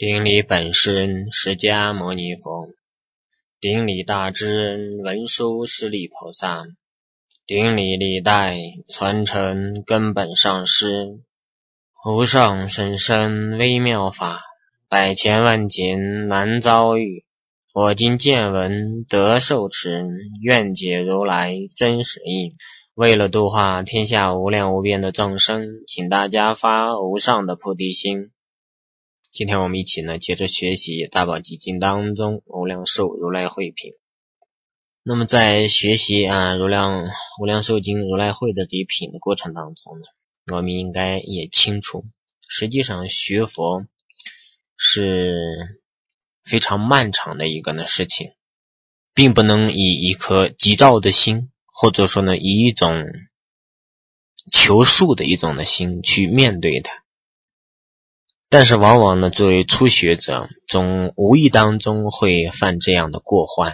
顶礼本师释迦牟尼佛，顶礼大智恩文殊师利菩萨，顶礼历代传承根本上师，无上甚深微妙法，百千万劫难遭遇。我今见闻得受持，愿解如来真实义。为了度化天下无量无边的众生，请大家发无上的菩提心。今天我们一起接着学习大宝积经当中无量寿如来会品。那么在学习无量寿经如来会的这一品的过程当中呢，我们应该也清楚，实际上学佛是非常漫长的一个事情，并不能以一颗急躁的心，或者说以一种求速的一种的心去面对它。但是往往作为初学者，总无意当中会犯这样的过患，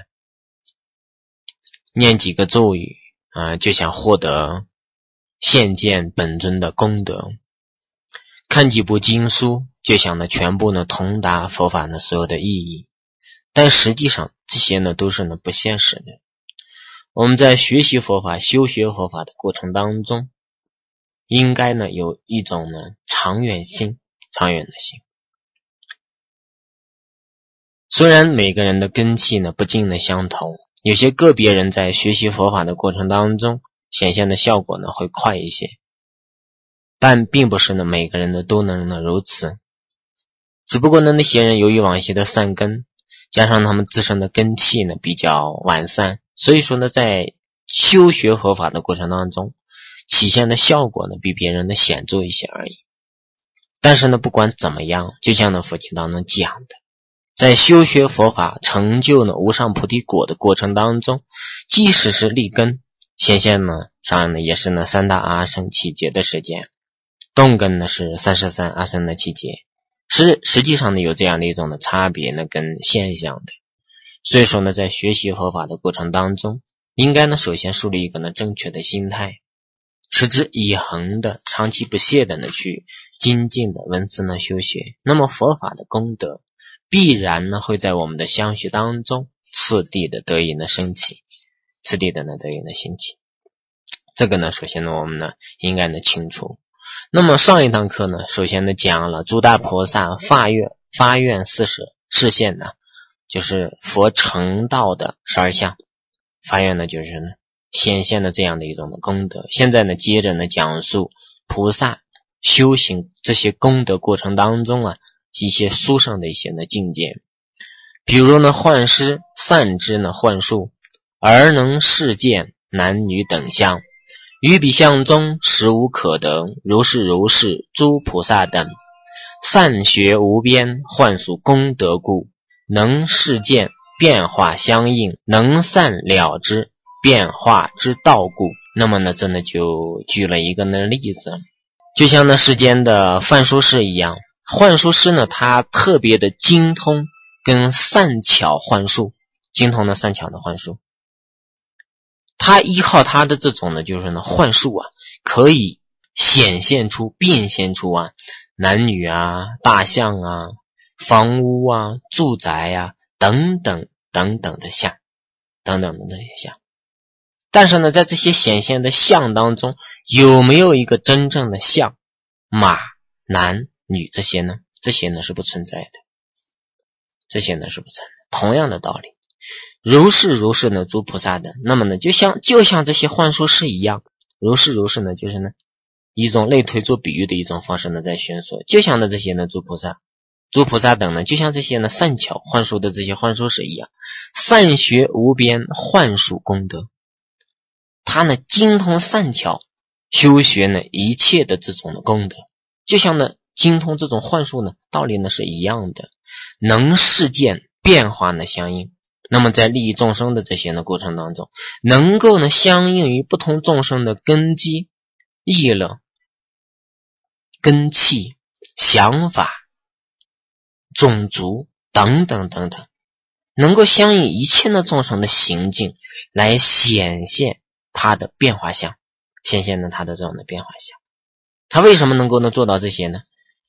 念几个咒语就想获得现见本尊的功德，看几部经书就想全部通达佛法的所有的意义。但实际上这些都是不现实的。我们在学习佛法修学佛法的过程当中，应该有一种长远的心。虽然每个人的根器不尽的相同，有些个别人在学习佛法的过程当中显现的效果会快一些，但并不是每个人都能如此。只不过那些人由于往昔的善根，加上他们自身的根器比较完善，所以说在修学佛法的过程当中体现的效果比别人显著一些而已。但是不管怎么样，就像佛经当中讲的，在修学佛法成就无上菩提果的过程当中，即使是立根显现上也是三大阿僧祇劫的时间，动根是33阿僧的祇劫，实际上有这样的一种差别跟现象的。所以说在学习佛法的过程当中，应该首先树立一个正确的心态，持之以恒的长期不懈的去精进的闻思修学，那么佛法的功德必然会在我们的相续当中次第的得以升起，这个首先我们应该清楚。那么上一堂课首先讲了诸大菩萨发愿示现就是佛成道的12项，发愿就是显现的这样的一种功德。现在接着讲述菩萨修行这些功德过程当中一些殊胜的一些境界。比如幻师善知幻术，而能示见男女等相，于彼相中实无可得，如是诸菩萨等善学无边幻术功德故，能示见变化相应，能善了之变化之道故。那么真的就举了一个例子，就像世间的范书师一样，幻术师他特别的精通跟善巧幻术，精通善巧的幻术，他依靠他的这种就是幻术可以显现出变现出男女大象房屋住宅等等的相，等等的这些相。但是在这些显现的相当中，有没有一个真正的相，马男女这些呢？这些是不存在的，同样的道理，如是诸菩萨的，那么就像这些幻术师一样，如是就是一种类推做比喻的一种方式在宣说，就像这些诸菩萨等就像这些善巧幻术的这些幻术师一样，善学无边幻术功德，他精通善巧修学一切的这种功德，就像精通这种幻术道理是一样的，能示见变化相应。那么在利益众生的这些过程当中，能够相应于不同众生的根基、意乐、根器、想法、种族等等，能够相应一切的众生的行径来显现它的变化相，显现它的这种的变化相。他为什么能够做到这些呢？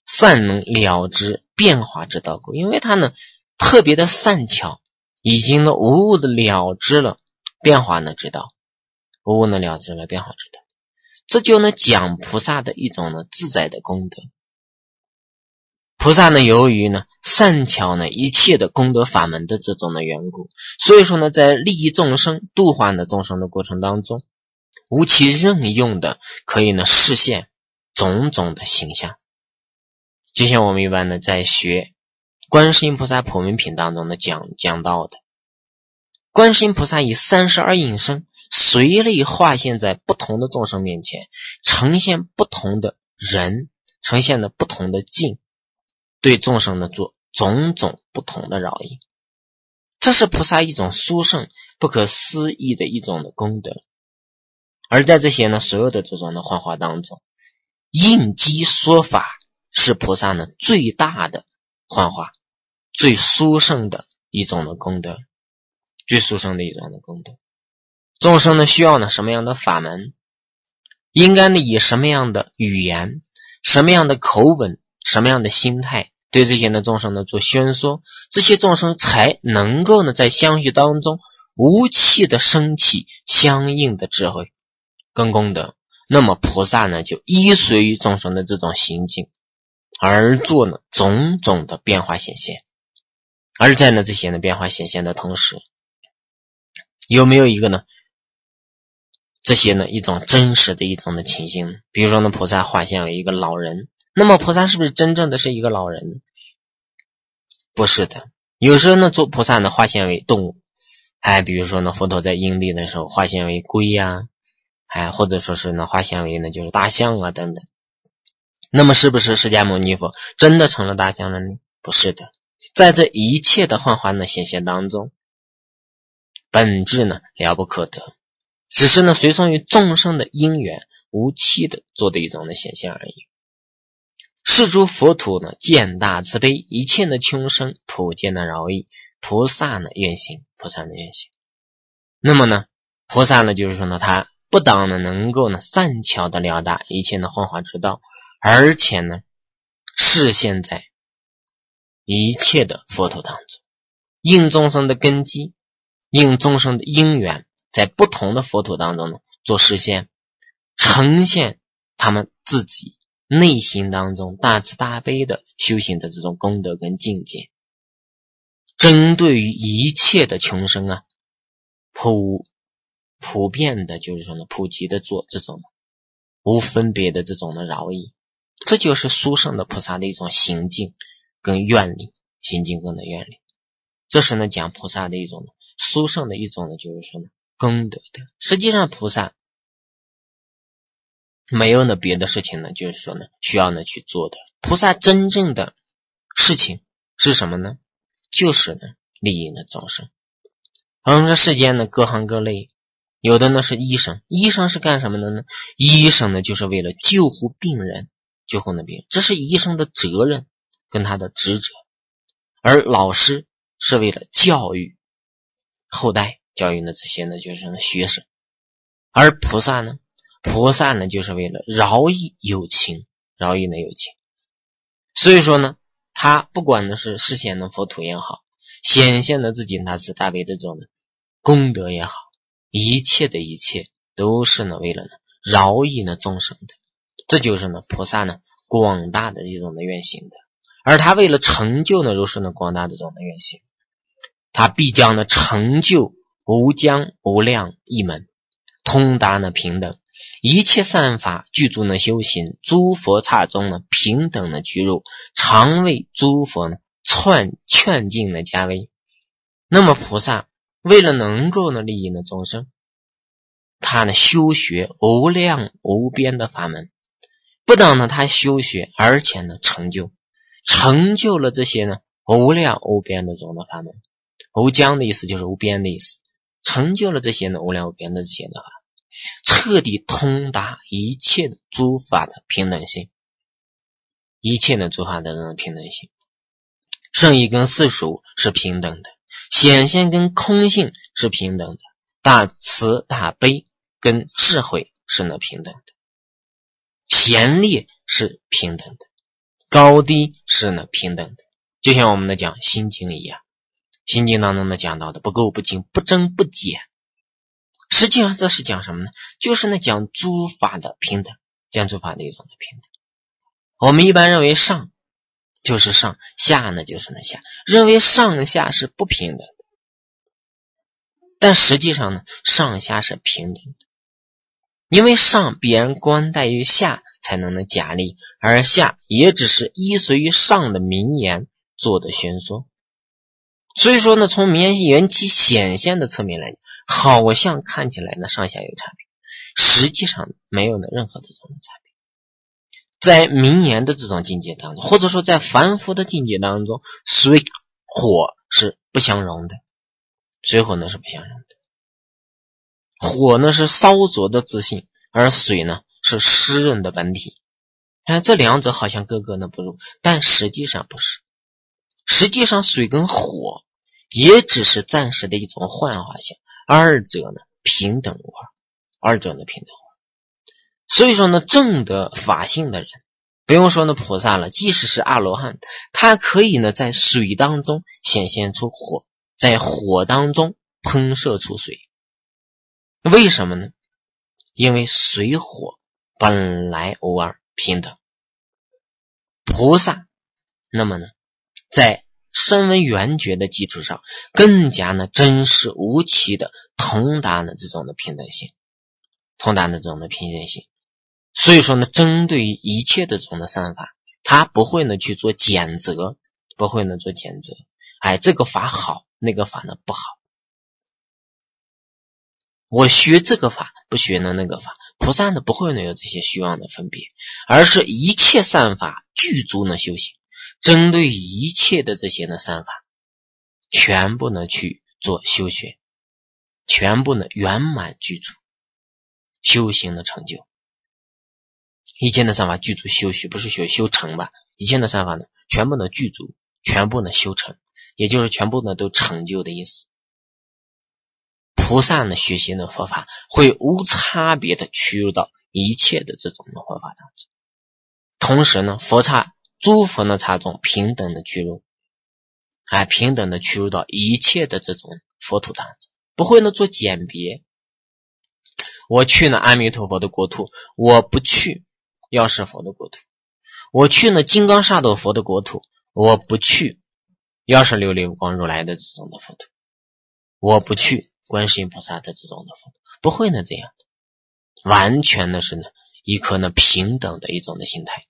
善能了知变化之道故，因为他呢特别的善巧，已经呢无误的了知了变化呢之道，无误的了知了变化之道，这就呢讲菩萨的一种呢自在的功德。菩萨呢由于呢善巧呢一切的功德法门的这种的缘故，所以说呢在利益众生度化的众生的过程当中，无其任用的可以呢实现种种的形象。就像我们一般呢在学观世音菩萨普门品当中呢讲到的，观世音菩萨以32应身随类化现在不同的众生面前，呈现不同的人，呈现的不同的境，对众生呢做种种不同的饶益。这是菩萨一种殊胜不可思议的一种的功德。而在这些呢所有的这种的幻化当中，应机说法是菩萨呢最大的幻化，最殊胜的一种的功德，最殊胜的一种的功德。众生呢需要呢什么样的法门，应该呢以什么样的语言，什么样的口吻，什么样的心态对这些呢众生呢做宣说，这些众生才能够呢在相续当中无气的升起相应的智慧跟功德。那么菩萨呢就依随于众生的这种行径而做呢种种的变化显现。而在呢这些呢变化显现的同时，有没有一个呢这些呢一种真实的一种的情形呢？比如说呢菩萨化现为一个老人，那么菩萨是不是真正的是一个老人呢？不是的。有时候呢做菩萨呢化现为动物，比如说呢佛陀在因地的时候化现为龟呀，或者说是呢化现为呢就是大象啊等等。那么是不是释迦牟尼佛真的成了大象了呢？不是的。在这一切的幻化的显现当中，本质呢了不可得，只是呢随从于众生的因缘无期的做的一种的显现而已。是诸佛土呢见大慈悲，一切的穷生普见的饶益，菩萨呢愿行，菩萨的愿行。那么呢菩萨呢就是说呢他不当呢能够呢善巧的了达一切的幻化之道，而且呢示现在一切的佛土当中，应众生的根基，应众生的因缘，在不同的佛土当中呢做实现，呈现他们自己内心当中大慈大悲的修行的这种功德跟境界，针对于一切的穷生啊普遍的就是说呢普及的做这种无分别的这种的饶益。这就是殊胜的菩萨的一种行径跟愿力，行径跟的愿力。这是呢讲菩萨的一种殊胜的一种呢就是说呢功德的。实际上菩萨没有呢别的事情呢就是说呢需要呢去做的。菩萨真正的事情是什么呢？就是呢利益呢众生。我们这世间呢各行各类，有的呢是医生，医生是干什么的呢？医生呢就是为了救护病人，救护的病人，这是医生的责任跟他的职责。而老师是为了教育后代，教育呢这些呢就是呢学生。而菩萨呢就是为了饶益有情，饶益呢有情。所以说呢他不管呢是示现的佛土也好，显现了自己大慈大悲的这种功德也好，一切的一切都是呢为了呢饶益呢众生的。这就是呢菩萨呢广大的一种的愿行的。而他为了成就呢如是呢广大的这种的愿行，他必将呢成就无疆无量一门，通达呢平等，一切善法具足呢修行，诸佛刹中呢平等呢居入，常为诸佛呢劝进呢加微。那么菩萨为了能够呢利益呢众生，他呢修学无量无边的法门，不但呢他修学，而且呢成就了这些呢无量无边的这种的法门。无疆的意思就是无边的意思，成就了这些呢无量无边的这些的法，彻底通达一切的诸法的平等性，一切的诸法的平等性。圣意跟世俗是平等的，显现跟空性是平等的，大慈大悲跟智慧是呢平等的，贤劣是平等的。 高低是呢平等的。就像我们的讲心经一样，心经当中呢讲到的不垢不净，不增不减，实际上这是讲什么呢？就是呢讲诸法的平等，讲诸法的一种的平等。我们一般认为上就是上，下呢就是呢下，认为上下是不平等的，但实际上呢上下是平等的。因为上必然观待于下才能假立，而下也只是依随于上的名言做的宣说。所以说呢，从名言缘起显现的侧面来讲，好像看起来呢上下有差别，实际上没有呢任何的这种差别。在名言的这种境界当中，或者说在凡夫的境界当中，水火是不相容的，水火呢是不相容的。火呢是烧灼的自性，而水呢是湿润的本体。这两者好像格格呢不入，但实际上不是。实际上水跟火也只是暂时的一种幻化性，二者呢平等无二，二者呢平等无二。所以说呢，正得法性的人，不用说呢菩萨了，即使是阿罗汉，他可以呢在水当中显现出火，在火当中喷射出水。为什么呢？因为水火本来无二，平等。菩萨那么呢在声闻缘觉的基础上，更加呢真实无奇的通达呢这种的平等性，通达呢这种的平等性。所以说呢，针对于一切的这种的善法，他不会呢去做拣择，不会呢做拣择。这个法好，那个法呢不好。我学这个法，不学呢那个法。菩萨呢不会呢有这些虚妄的分别，而是一切善法具足呢修行，针对一切的这些呢善法，全部呢去做修学，全部呢圆满具足修行的成就。一切的善法具足修学，不是修成吧？一切的善法呢全部呢具足，全部呢修成，也就是全部呢都成就的意思。菩萨呢学习的佛法会无差别的趋入到一切的这种的佛法当中，同时呢诸佛呢刹众平等的趋入，平等的趋入到一切的这种佛土当中，不会呢做鉴别。我去呢阿弥陀佛的国土，我不去药师佛的国土；我去呢金刚萨埵佛的国土，我不去药师琉璃光如来的这种的佛土；我不去观世音菩萨的这种的佛土，不会呢这样的，完全的是呢一颗呢平等的一种的心态，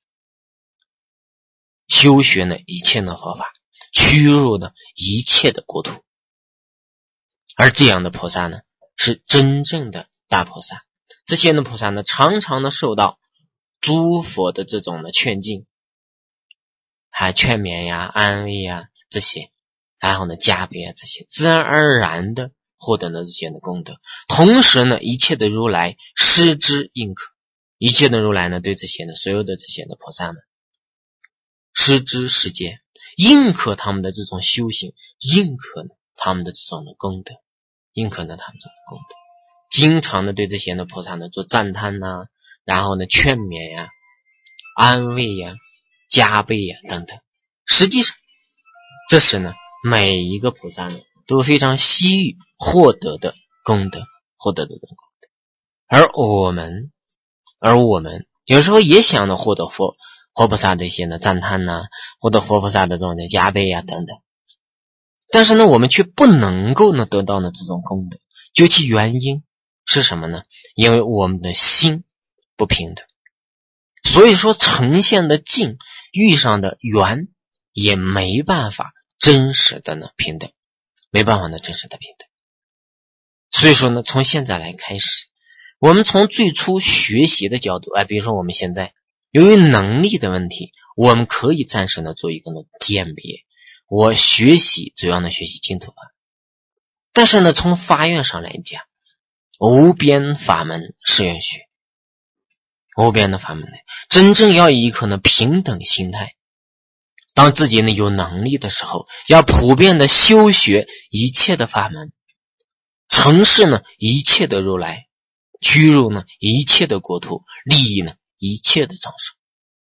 修学呢一切的佛法，趋入呢一切的国土。而这样的菩萨呢是真正的大菩萨。这些的菩萨呢常常的受到诸佛的这种的劝进，劝勉呀、安慰呀这些，然后呢加倍啊这些，自然而然的获得了这些的功德。同时呢一切的如来施之应可，一切的如来呢对这些的所有的这些的菩萨们施之实践，应可他们的这种修行，应可他们的这种的功德，应可他们这种功德，经常的对这些的菩萨呢做赞叹呐，然后呢劝勉呀、安慰呀、加倍呀等等。实际上这是呢每一个菩萨呢都非常希欲获得的功德，获得的功德。而我们有时候也想呢获得佛菩萨的一些呢赞叹呐，获得佛菩萨的这种的加倍呀等等，但是呢我们却不能够呢得到呢这种功德。究其原因是什么呢？因为我们的心不平等，所以说呈现的境遇上的缘也没办法真实的呢平等，没办法呢真实的平等。所以说呢从现在来开始，我们从最初学习的角度，比如说我们现在由于能力的问题，我们可以暂时呢做一个呢鉴别，我学习主要呢学习净土法，但是呢从发愿上来讲，无边法门誓愿学，无边的法门内真正要以一颗呢平等心态，当自己呢有能力的时候，要普遍的修学一切的法门，承事呢一切的如来，居入呢一切的国土，利益呢一切的众生。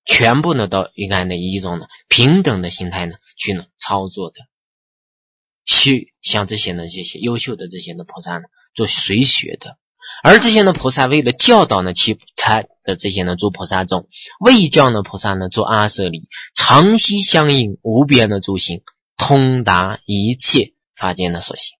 全部呢都应该呢以一种呢平等的心态呢去呢操作的，像这些优秀的这些菩萨呢做随学的。而这些菩萨为了教导其他的这些诸菩萨众，为教菩萨做阿舍离，常悉相应无边的诸行，通达一切法界所行。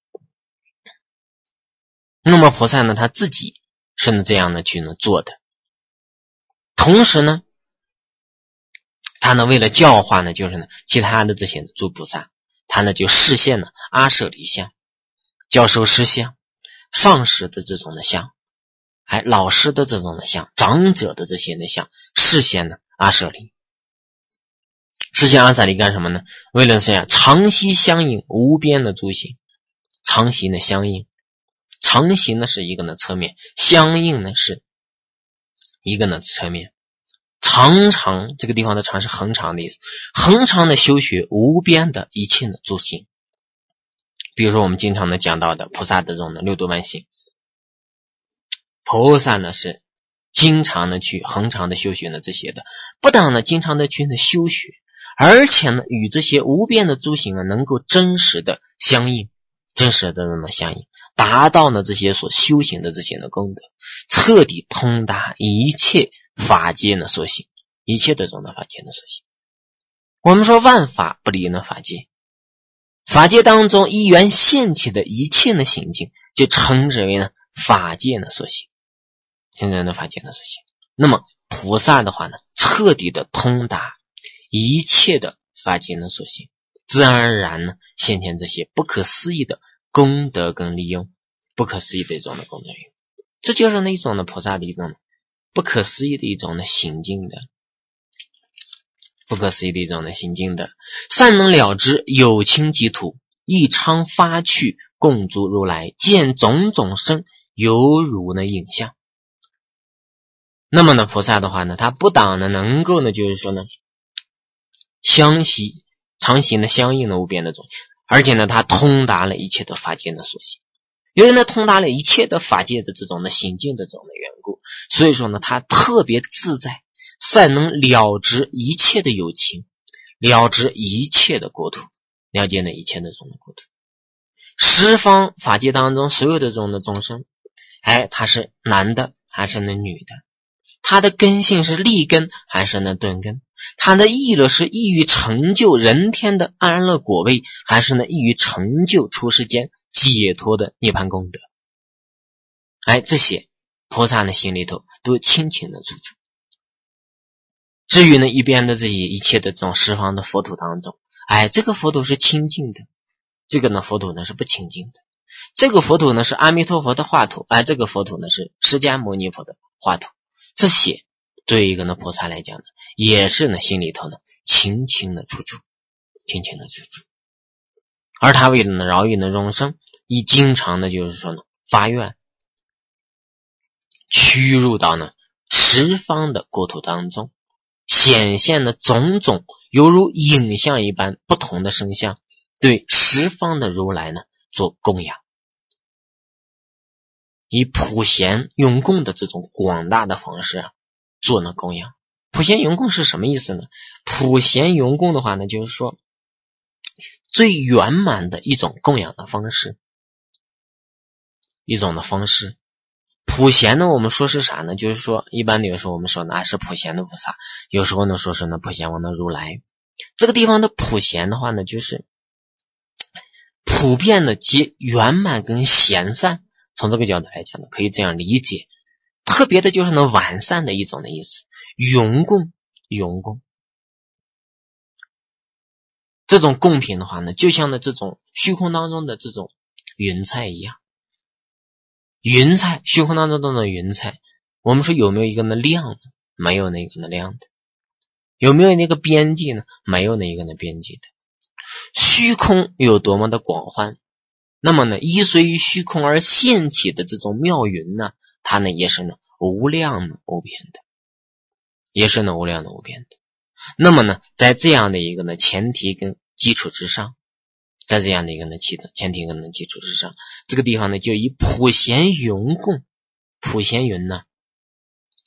那么菩萨他自己是这样去做的，同时呢他为了教化就是其他的这些诸菩萨，他就示现阿舍离相、教授师相、上师的这种相，还老师的这种相、长者的这些相，示现阿舍离。示现阿舍离干什么呢？为了常悉相应无边的诸行。常悉相应，常悉是一个侧面，相应是一个侧面。常这个地方的常是恒常的意思，恒常的修学无边的一切的诸行。比如说我们经常讲到的菩萨的这种六度万行，菩萨是经常的去恒常的修学这些的，不但经常的去修学，而且与这些无边的诸行能够真实的相应，真实的相应，达到这些所修行的这些功德，彻底通达一切法界所行，一切的这种法界所行。我们说万法不离法界，法界当中一元现起的一切行径，就称之为法界所行，现在的法界所行。那么菩萨的话彻底的通达一切的法界所行，自然而然现前这些不可思议的功德跟利用，不可思议的一种功德利用，这就是一种菩萨的一种不可思议的一种行径的，不可思议的一种行径的，善能了知有情极土，亦常发去共诸如来，见种种生犹如影像。那么菩萨的话他不但能够就是说相悉常悉相应无边的种，而且他通达了一切的法界的所行。由于通达了一切的法界的这种行径的这种缘故，所以说他特别自在，善能了知一切的有情，了知一切的国土，了解一切的这种国土。十方法界当中所有的这种众生，他是男的还是女的，他的根性是利根还是钝根，他的意乐是意欲成就人天的安乐果位，还是意欲成就出世间解脱的涅槃功德。这些菩萨的心里头都清清的楚楚。至于一边的这些一切的这种十方的佛土当中，这个佛土是清净的，这个佛土是不清净的，这个佛土是阿弥陀佛的化土，这个佛土是释迦牟尼佛的化土。这些对一个菩萨来讲也是心里头清清的楚楚，清清的楚楚。而他为了饶益众生，亦经常的就是说发愿驱入到十方的国土当中，显现的种种犹如影像一般不同的声相，对十方的如来做供养，以普贤永供的这种广大的方式做供养。普贤永供是什么意思呢？普贤永供的话就是说最圆满的一种供养的方式，一种的方式。普贤我们说是啥呢？就是说一般的有时候我们说是普贤的菩萨，有时候说是普贤王的如来。这个地方的普贤的话就是普遍的及圆满跟贤善，从这个角度来讲可以这样理解。特别的就是完善的一种的意思。永供这种供品的话就像这种虚空当中的这种云彩一样。云彩，虚空当中的云彩，我们说有没有一个量呢？没有那个量的。有没有那个边际呢？没有那个边际的。虚空有多么的广泛，那么依随于虚空而现起的这种妙云它也是无量无边的，也是无量无边的。那么在这样的一个前提跟基础之上，在这样的一个前提跟基础之上，这个地方就以普贤永供，普贤云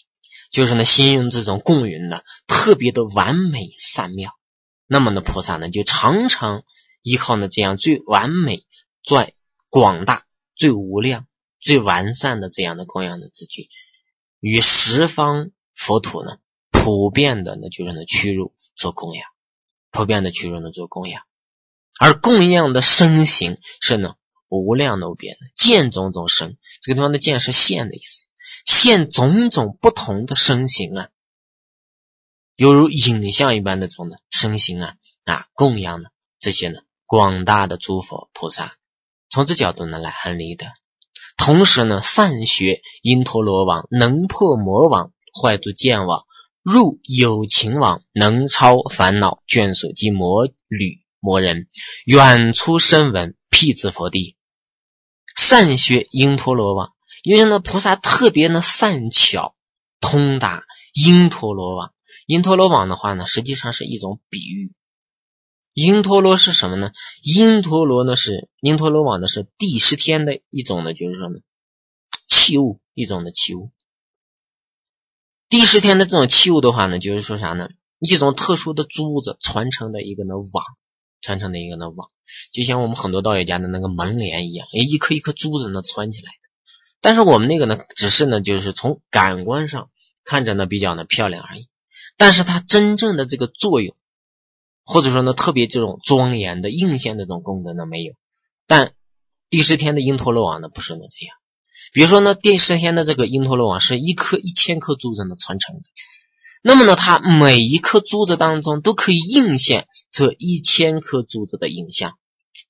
就是呢形容这种供云的特别的完美善妙。那么呢菩萨呢就常常依靠呢这样最完美、最广大、最无量、最完善的这样的供养的字句，与十方佛土呢普遍的呢就是呢屈辱做供养，普遍的屈辱呢做供养。而供养的身形是呢无量无边的，见种种身，这个地方的见是现的意思，现种种不同的身形啊，犹如影像一般的这种的身形啊，供养呢这些呢广大的诸佛菩萨，从这角度呢来含理的。同时呢善学因陀罗网，能破魔网，坏诸见网，入有情网，能超烦恼眷属及魔侣魔人，远出声闻辟支佛地。善学因陀罗网，因为呢菩萨特别呢善巧通达因陀罗网。因陀罗网的话呢实际上是一种比喻。因陀罗是什么呢？因陀罗网呢是第10天的一种呢就是说呢器物，一种的器物。第10天的这种器物的话呢就是说啥呢？一种特殊的珠子传承的一个呢网，就像我们很多道学家的那个门帘一样，一颗一颗珠子呢穿起来的。但是我们那个呢只是呢就是从感官上看着呢比较呢漂亮而已，但是它真正的这个作用，或者说呢特别这种庄严的应现的这种功能呢没有。但第10天的因陀罗网呢不是呢这样。比如说呢第10天的这个因陀罗网是1000颗珠子呢传承的，那么呢它每一颗珠子当中都可以映现这1000颗珠子的影像，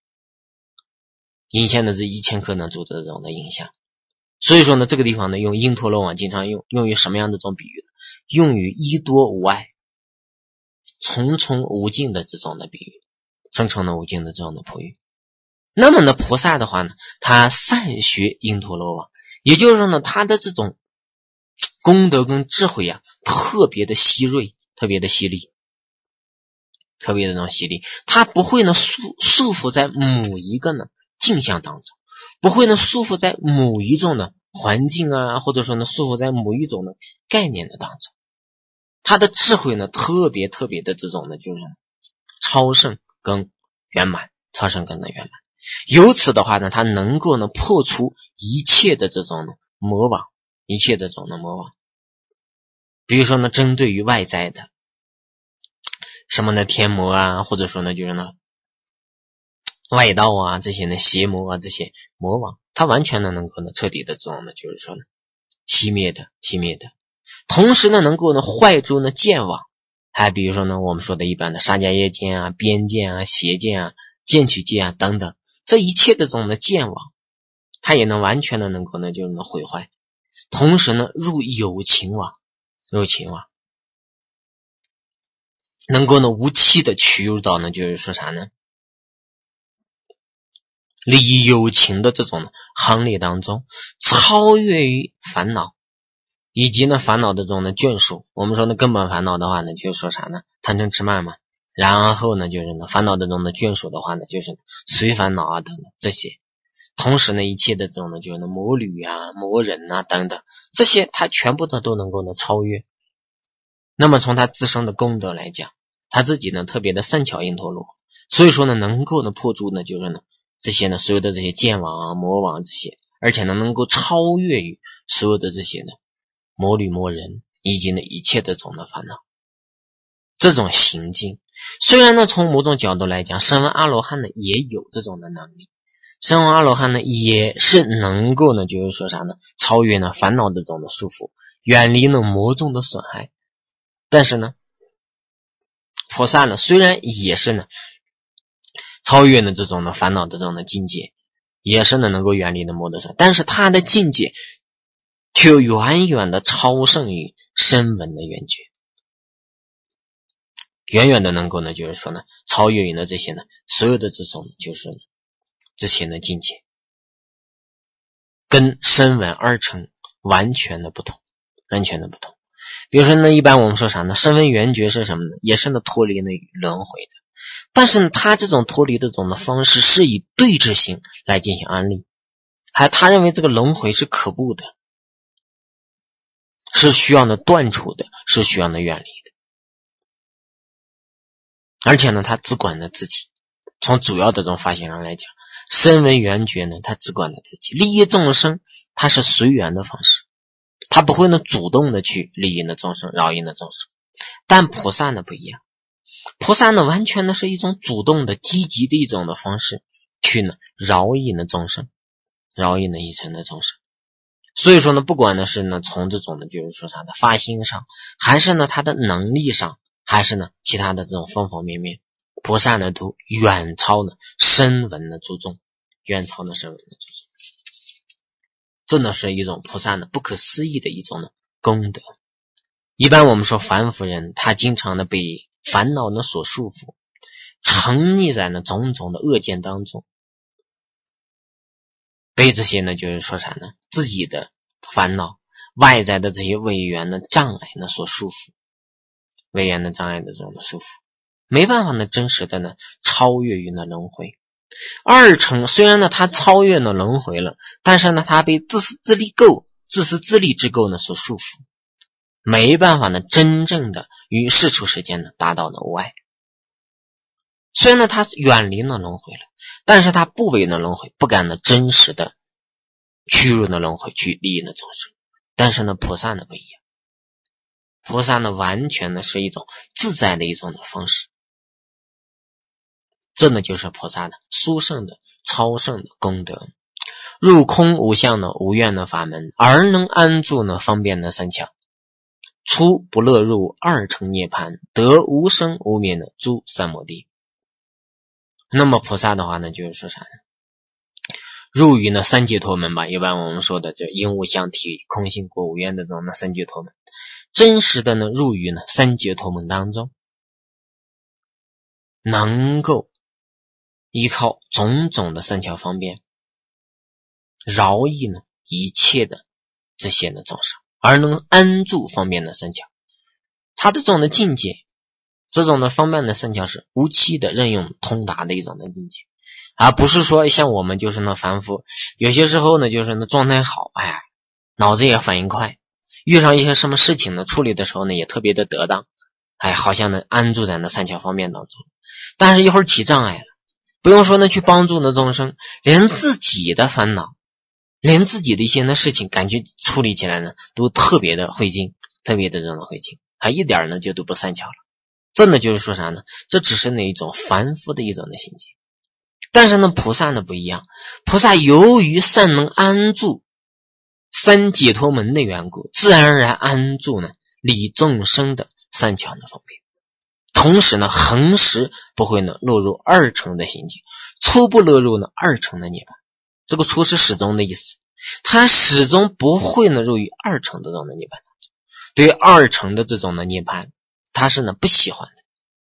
映现的是1000颗呢珠子的这种的影像。所以说呢这个地方呢用因陀罗网经常用于什么样的这种比喻呢？用于一多无碍、重重无尽的这种的比喻，重重的无尽的这种的比喻。那么呢菩萨的话呢他善学因陀罗网，也就是说呢他的这种功德跟智慧啊特别的犀锐，特别的犀利，特别的这种犀利。他不会呢束缚在某一个呢镜像当中，不会呢束缚在某一种呢环境啊，或者说呢束缚在某一种呢概念的当中。他的智慧呢特别的这种呢就是超胜跟圆满，超胜跟圆满。由此的话呢他能够呢破除一切的这种呢魔网，一切的这种的魔网。比如说呢针对于外在的什么的天魔啊，或者说呢就是呢外道啊，这些呢邪魔啊，这些魔网，它完全呢能够呢彻底的这种呢就是说呢熄灭的。同时呢能够呢坏诸呢见网，还比如说呢我们说的一般的杀迦耶见啊、边见啊、邪见啊、见取见啊等等，这一切的这种的见网，它也能完全的能够呢就是呢毁坏。同时呢入有情网，能够呢无期的取入到呢就是说啥呢离有情的这种行列当中，超越于烦恼以及呢烦恼的这种的眷属。我们说呢根本烦恼的话呢就是说啥呢贪嗔痴慢嘛，然后呢就是呢烦恼的这种的眷属的话呢就是随烦恼啊等等这些。同时呢一切的这种呢就是呢魔侣啊、魔人啊等等，这些它全部的都能够呢超越。那么从他自身的功德来讲，他自己呢特别的善巧因陀罗，所以说呢能够呢破除呢就是呢这些呢所有的这些见网啊、魔网这些，而且呢能够超越于所有的这些呢魔侣魔人以及呢一切的这种的烦恼。这种行径虽然呢从某种角度来讲，声闻阿罗汉呢也有这种的能力，声闻阿罗汉呢也是能够呢就是说啥呢超越呢烦恼的这种的束缚，远离呢魔众的损害。但是呢菩萨呢虽然也是呢超越呢这种的烦恼的这种的境界，也是呢能够远离的魔的损害，但是他的境界却远远的超胜于声闻的缘觉，远远的能够呢就是说呢超越于呢这些呢所有的这种就是呢这些呢境界，跟声闻二乘完全的不同。比如说呢一般我们说啥呢，声闻缘觉是什么呢？也是呢脱离呢轮回的，但是呢他这种脱离的这种的方式是以对治性来进行安利，他认为这个轮回是可怖的， 是需要呢断除的，是需要呢远离的。而且呢他只管着自己，从主要的这种发现上来讲，声闻缘觉呢他只管着自己，利益众生他是随缘的方式，他不会呢主动的去利益呢众生，饶益呢众生。但菩萨呢不一样，菩萨呢完全呢是一种主动的积极的一种的方式去呢饶益呢众生，饶益呢一切的众生。所以说呢不管呢是呢从这种呢就是说他的发心上，还是呢他的能力上，还是呢其他的这种方方面面，菩萨呢都远超呢声闻的诸众，远超呢声闻的诸众。这呢是一种菩萨呢不可思议的一种呢功德。一般我们说凡夫人他经常的被烦恼呢所束缚，沉溺在呢种种的恶见当中，被这些呢就是说啥呢自己的烦恼外在的这些违缘的障碍呢所束缚，违缘的障碍的这种的束缚，没办法呢真实的呢超越于呢轮回。二乘虽然呢他超越了轮回了，但是呢他被自私自利之垢呢所束缚，没办法呢真正的与世出世间呢达到了无碍。虽然呢他远离了轮回了，但是他不为了轮回，不敢呢真实的屈入了轮回去利益了众生。但是呢菩萨呢不一样，菩萨呢完全呢是一种自在的一种的方式。这呢就是菩萨的殊胜的超胜的功德。入空无相的无愿的法门，而能安住呢方便的三巧，出不乐入二乘涅槃，得无生无灭的诸三摩地。那么菩萨的话呢就是说啥呢，入于呢三解脱门吧，一般我们说的这因无相体空性果无愿的这种三解脱门，真实的呢入于呢三解脱门当中，能够依靠种种的三巧方便饶益呢一切的这些的众生，而能安住方便的三巧。他的这种的境界，这种的方便的三巧是无期的任用通达的一种的境界，而不是说像我们就是那凡夫，有些时候呢就是那状态好，脑子也反应快，遇上一些什么事情呢处理的时候呢也特别的得当，好像呢安住在那三巧方面当中。但是一会儿起障碍了，不用说呢去帮助呢众生，连自己的烦恼，连自己的一些呢事情感觉处理起来呢都特别的费劲，特别的这种费劲，一点呢就都不三巧了。这呢就是说啥呢，这只是那一种凡夫的一种的心境。但是呢菩萨呢不一样，菩萨由于善能安住三解脱门的缘故，自然而然安住呢利众生的三巧的方便，同时呢恒时不会呢落入二乘的心境，初不落入呢二乘的涅槃。这个初是始终的意思，他始终不会呢入于二乘的这种的涅槃。对于二乘的这种的涅槃，他是呢不喜欢的，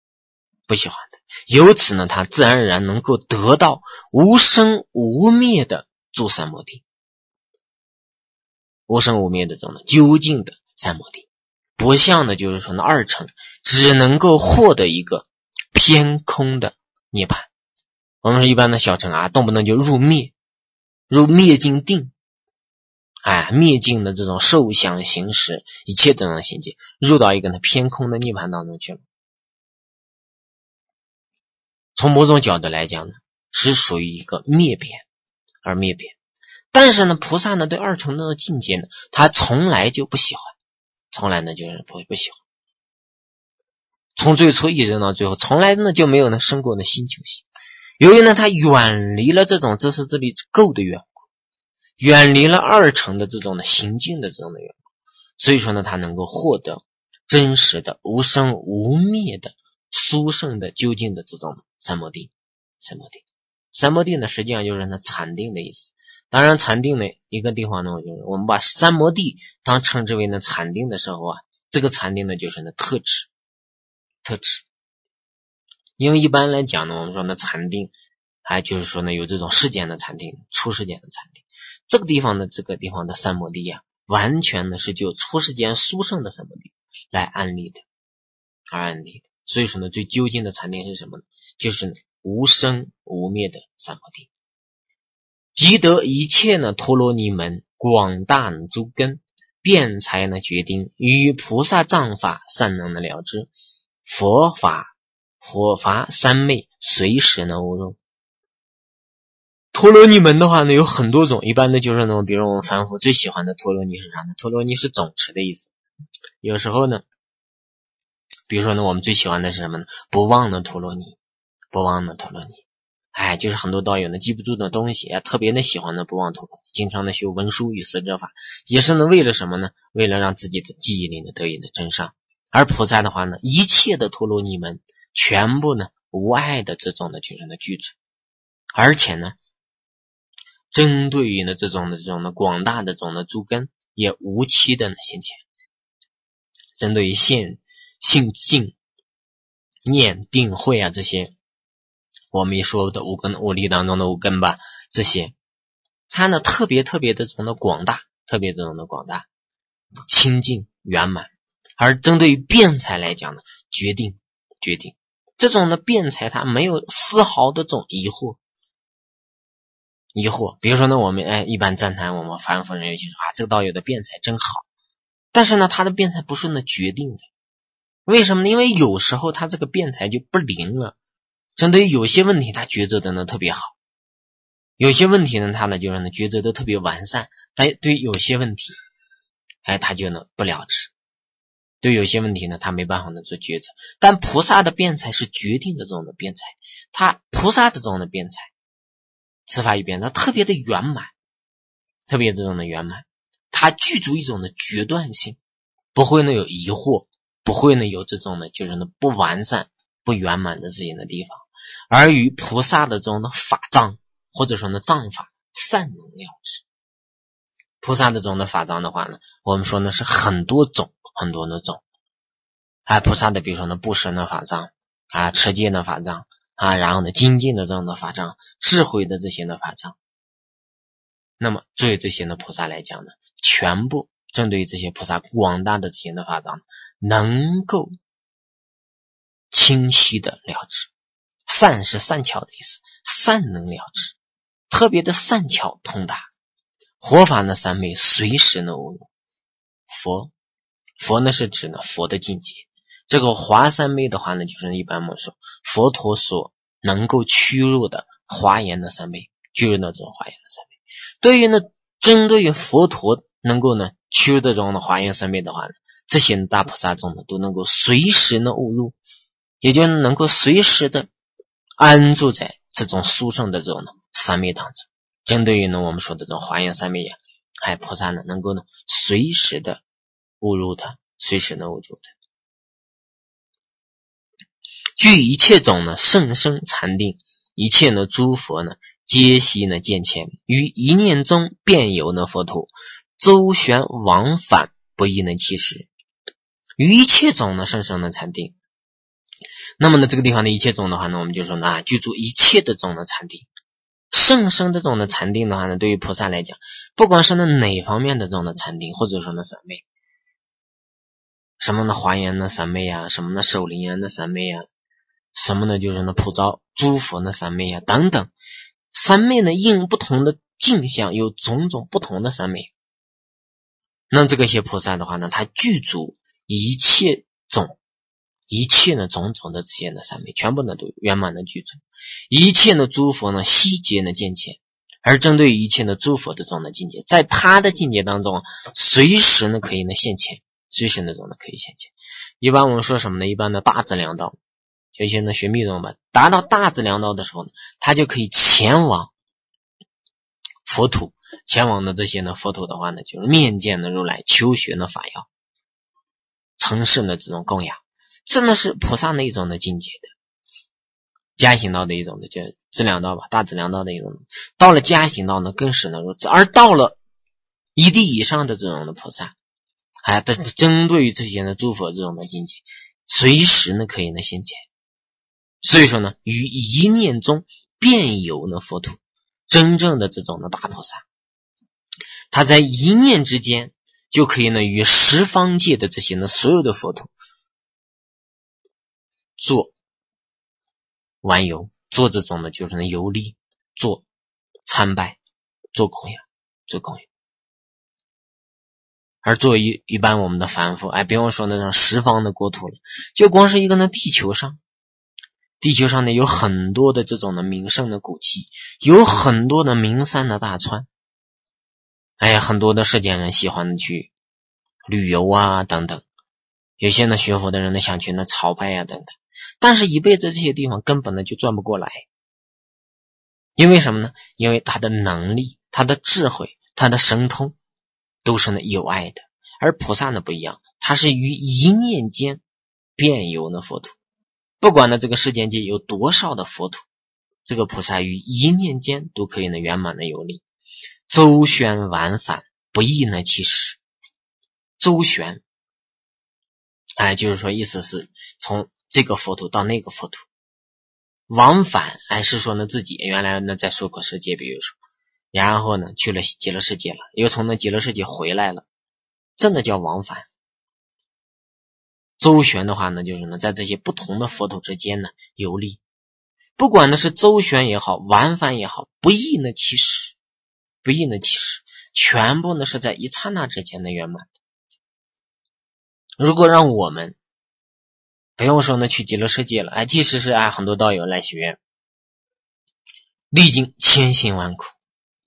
由此呢他自然而然能够得到无生无灭的诸三摩地，无生无灭的这种究竟的三摩地。不像的就是说呢二乘只能够获得一个偏空的涅槃。我们说一般的小乘动不动就入灭尽定，灭尽的这种受想行识一切这种境界，入到一个偏空的涅槃当中去了。从某种角度来讲呢，是属于一个灭边。但是呢菩萨呢对二乘的境界呢他从来就不喜欢，从来呢就是不喜欢，从最初一直到最后从来呢就没有呢生过的心求心。由于呢他远离了这种自私自利之垢的缘故，远离了二乘的这种的行径的这种的缘故，所以说呢他能够获得真实的无生无灭的殊胜的究竟的这种三摩地。三摩地呢实际上就是呢禅定的意思。当然禅定的一个地方呢，就是我们把三摩地当称之为呢禅定的时候这个禅定呢就是呢特指。因为一般来讲呢，我们说呢禅定就是说呢有这种世间的禅定，出世间的禅定。这个地方的三摩地完全呢是就出世间殊胜的三摩地来安立的。所以说呢最究竟的禅定是什么呢？就是无生无灭的三摩地，即得一切呢陀罗尼门广大诸根， 辩才呢决定，与菩萨藏法善能的了知，佛法火法三昧随时呢无入。陀罗尼门的话呢有很多种，一般的就是呢，比如我们凡夫最喜欢的陀罗尼是啥呢？陀罗尼是总持的意思。有时候呢，比如说呢，我们最喜欢的是什么呢？不忘的陀罗尼，不忘的陀罗尼。就是很多道友呢记不住的东西，特别的喜欢的不忘陀罗尼，经常的修文殊与思者法，也是呢为了什么呢？为了让自己的记忆力呢得以的增上。而菩萨的话呢，一切的陀罗尼门全部呢无碍的这种的就是呢具足，而且呢针对于呢这种的广大的这种的诸根也无期的呢现前，针对于信静念定慧啊这些我们一说的五根五力当中的五根吧，这些它呢特别的这种的广大，特别这种的广大清净圆满。而针对于辩才来讲呢，决定这种的辩才它没有丝毫的这种疑惑。比如说呢，我们一般赞叹我们凡夫人有些说这个道友的辩才真好，但是呢他的辩才不是呢决定的。为什么呢？因为有时候他这个辩才就不灵了。针对于有些问题他抉择的呢特别好，有些问题呢他呢就是呢抉择的特别完善，但对有些问题他就呢不了知，对有些问题呢他没办法呢做抉择。但菩萨的辩才是决定的这种的辩才，菩萨的这种的辩才此法一辩才特别的圆满，特别这种的圆满，它具足一种的决断性，不会呢有疑惑，不会呢有这种的就是呢不完善不圆满的这些的地方。而与菩萨的这种的法藏或者说呢藏法善能了知。菩萨的这种的法藏的话呢，我们说呢是很多种，菩萨的比如说呢布施的法藏持戒的法藏然后呢精进的这种的法藏，智慧的这些的法藏。那么对这些的菩萨来讲呢，全部针对这些菩萨广大的这些的法藏能够清晰的了知。善是善巧的意思，善能了知，特别的善巧通达。活法呢三昧随时呢无入。佛呢是指呢佛的境界，这个华三昧的话呢就是一般我们说佛陀所能够趋入的华严的三昧，趋入的这种华严的三昧。对于呢针对于佛陀能够呢趋入的这种的华严三昧的话呢，这些大菩萨众呢都能够随时呢悟入，也就是能够随时的安住在这种殊胜的这种三昧当中。针对于呢我们说的这种华严三昧菩萨呢能够呢随时的悟入的，随时的悟入的。据一切种呢甚深禅定，一切呢诸佛呢皆悉呢见前，于一念中便有呢佛土，周旋往返不亦能其时。于一切种呢甚深的禅定，那么呢这个地方的一切种的话呢，我们就说呢具足一切的种的禅定。甚深这种的禅定的话呢，对于菩萨来讲，不管是呢哪方面的这种的禅定，或者说呢三昧，什么呢华严的三昧什么呢首楞严的三昧什么呢就是呢普照诸佛的三昧等等。三昧呢应不同的境象有种种不同的三昧。那这个些菩萨的话呢，他具足一切呢种种的这些的三昧，全部呢都圆满的具足。一切呢诸佛呢悉皆呢见前，而针对一切呢诸佛的这种的境界，在他的境界当中随时呢可以呢现前，随时那种呢可以现前。一般我们说什么呢？一般的大自量道，有些呢学密宗吧，达到大自量道的时候呢，他就可以前往佛土，前往的这些呢佛土的话呢，就是面见的如来，求学的法要，承事的这种供养。这呢是菩萨的一种的境界的，加行道的一种的，叫资粮道吧，大资粮道的一种。到了加行道呢更是呢如此。而到了一地以上的这种的菩萨针对于这些呢诸佛这种的境界，随时呢可以呢现前。所以说呢于一念中便有呢佛土。真正的这种的大菩萨，他在一念之间就可以呢与十方界的这些呢所有的佛土做玩游，做这种的就是呢游历，做参拜，做供养。 而作为一般我们的凡夫，不用说那种十方的国土了，就光是一个地球上呢有很多的这种的名胜的古迹，有很多的名山的大川，很多的世间人喜欢去旅游啊等等，有些呢学佛的人呢想去那朝拜啊等等，但是一辈子这些地方根本呢就转不过来。因为什么呢？因为他的能力、他的智慧、他的神通都是呢有爱的，而菩萨呢不一样，他是于一念间遍游呢佛土。不管呢这个世间界有多少的佛土，这个菩萨于一念间都可以呢圆满的游历，周旋往返，不亦呢其实。周旋就是说意思是从这个佛土到那个佛土，往返是说呢自己原来呢在娑婆世界，比如说然后呢去了极乐世界了，又从那极乐世界回来了，真的叫往返。周旋的话呢就是呢在这些不同的佛土之间呢游历，不管呢是周旋也好，往返也好，不亦呢其实，全部呢是在一刹那之间的圆满。如果让我们不用说呢去极乐世界了，即使是很多道友来许愿，历经千辛万苦，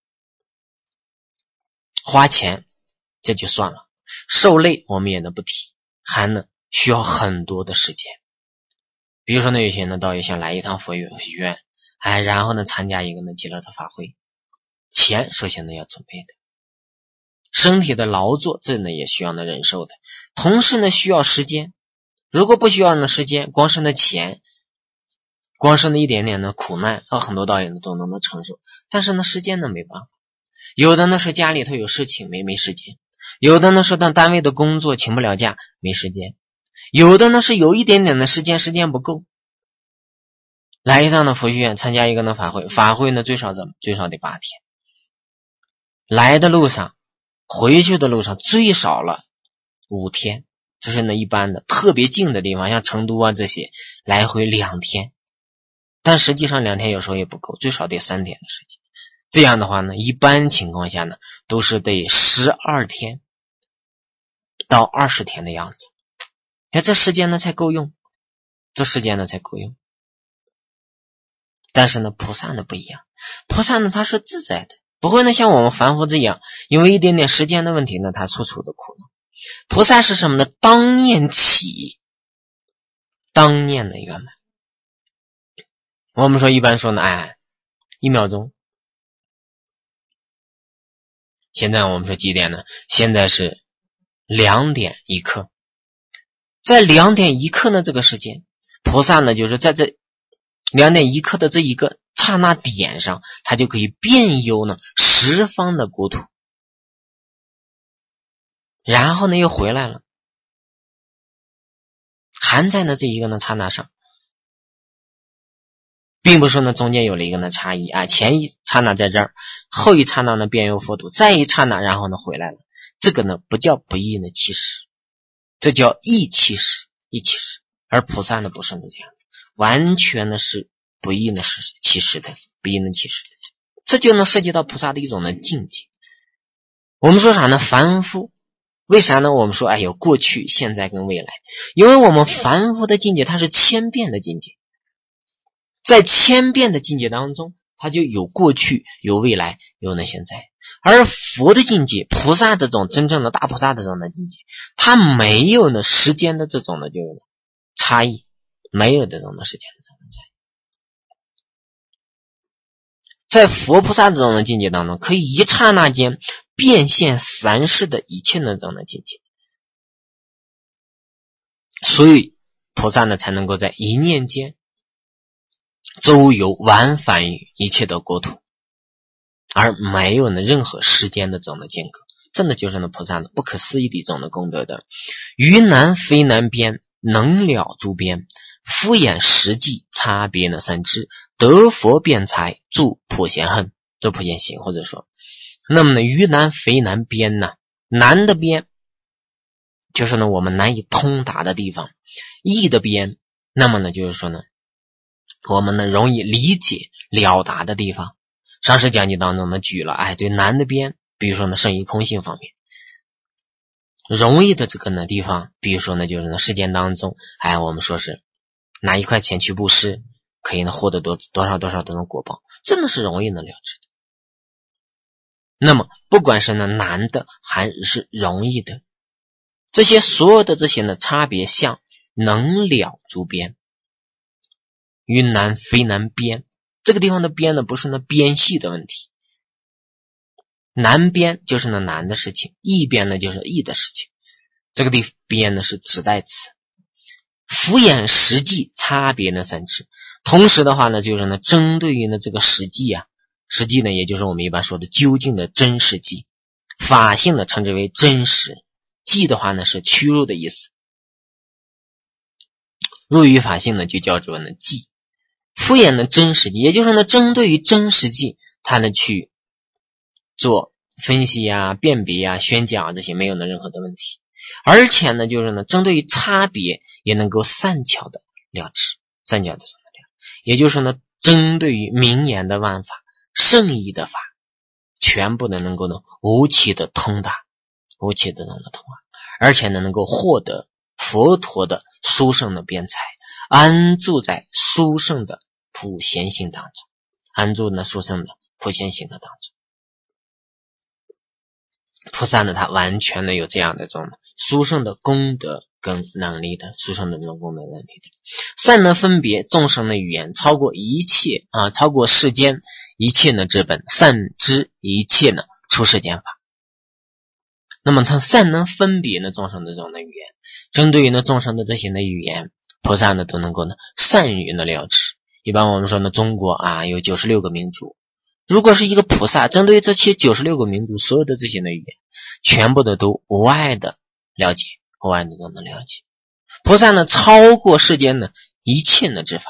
花钱这就算了，受累我们也能不提，还呢需要很多的时间。比如说呢有些人道友想来一趟佛许愿，然后呢参加一个呢极乐的法会，钱首先呢要准备的，身体的劳作这呢也需要呢忍受的，同时呢需要时间。如果不需要呢时间，光是那钱，光是那一点点的苦难，很多道友都能承受，但是呢时间呢没办法。有的呢是家里头有事情没时间，有的呢是单位的工作请不了假没时间，有的呢是有一点点的时间不够。来一趟的佛学院参加一个呢法会呢最少得8天，来的路上回去的路上最少了5天，这是呢一般的特别近的地方，像成都啊这些来回2天，但实际上2天有时候也不够，最少得3天的时间。这样的话呢一般情况下呢都是得12天到20天的样子，这时间呢才够用，但是呢菩萨呢不一样，菩萨呢他是自在的，不会呢像我们凡夫这样因为一点点时间的问题呢他处的苦恼。菩萨是什么呢？当念起，当念的圆满。我们说一般说呢1秒钟，现在我们说几点呢？现在是2点1刻。在2点1刻呢这个时间，菩萨呢就是在这2点1刻的这一个刹那点上，他就可以遍游呢十方的国土，然后呢又回来了，还在呢这一个呢刹那上，并不是说呢中间有了一个呢差异前一刹那在这儿，后一刹那呢遍游佛土，再一刹那然后呢回来了，这个呢不叫不异呢其实，这叫异其实，而菩萨呢不是呢这样的，完全呢是不异呢是其实的，这就能涉及到菩萨的一种的境界。我们说啥呢？凡夫为啥呢？我们说有过去现在跟未来，因为我们凡夫的境界它是千变的境界，在千变的境界当中，它就有过去有未来有呢现在。而佛的境界，菩萨的这种真正的大菩萨的这种的境界，它没有呢时间的这种的就有差异，没有这种的时间的这种差异。在佛菩萨这种的境界当中，可以一刹那间变现3世的一切的这种的境界，所以菩萨呢才能够在一念间周游往返于一切的国土，而没有呢任何时间的这种的间隔，真的就是呢菩萨的不可思议的一种的功德的。于南非南边，能了诸边，敷衍实际，差别呢3知，得佛辩才，助普贤恨，助普贤行，或者说那么呢于南非南边呢，南的边就是呢我们难以通达的地方，易的边那么呢就是说呢我们呢容易理解了达的地方。上师讲解当中呢举了对南的边，比如说呢圣义空性方面， 容易的这个呢地方，比如说呢就是呢世间当中，我们说是拿1块钱去布施，可以呢获得多少这种果报，真的是容易能了知的。那么不管是呢难的还是容易的，这些所有的这些呢差别相能了诸边，于难非难边。这个地方的边呢不是呢边系的问题，难边就是呢难的事情，易边呢就是易的事情，这个地边呢是指代词。敷衍实际差别呢三知，同时的话呢就是呢针对于呢这个实际实际呢也就是我们一般说的究竟的真实际，法性呢称之为真实，际的话呢是屈辱的意思，入于法性呢就叫做呢际。敷衍的真实际，也就是呢针对于真实际它呢去做分析辨别宣讲这些没有呢任何的问题。而且呢就是呢针对于差别也能够善巧的了知，善巧的了，也就是呢针对于名言的万法圣义的法，全部的能够呢无期的通达，无期的通达，而且呢能够获得佛陀的殊胜的辩才，安住在殊胜的普贤行当中，安住呢殊胜的普贤行的当中。菩萨呢他完全的有这样的这种殊胜的功德跟能力的，殊胜的这种功德能力的，善能分别众生的语言，超过一切超过世间一切呢之本，善知一切呢出世间法。那么他善能分别呢众生的这种的语言，针对于呢众生的这些的语言，菩萨呢都能够呢善于呢了知。一般我们说呢中国有96个民族，如果是一个菩萨针对这些96个民族所有的这些的语言，全部的都无碍的了解，无碍的都能了解。菩萨呢超过世间呢一切的之法，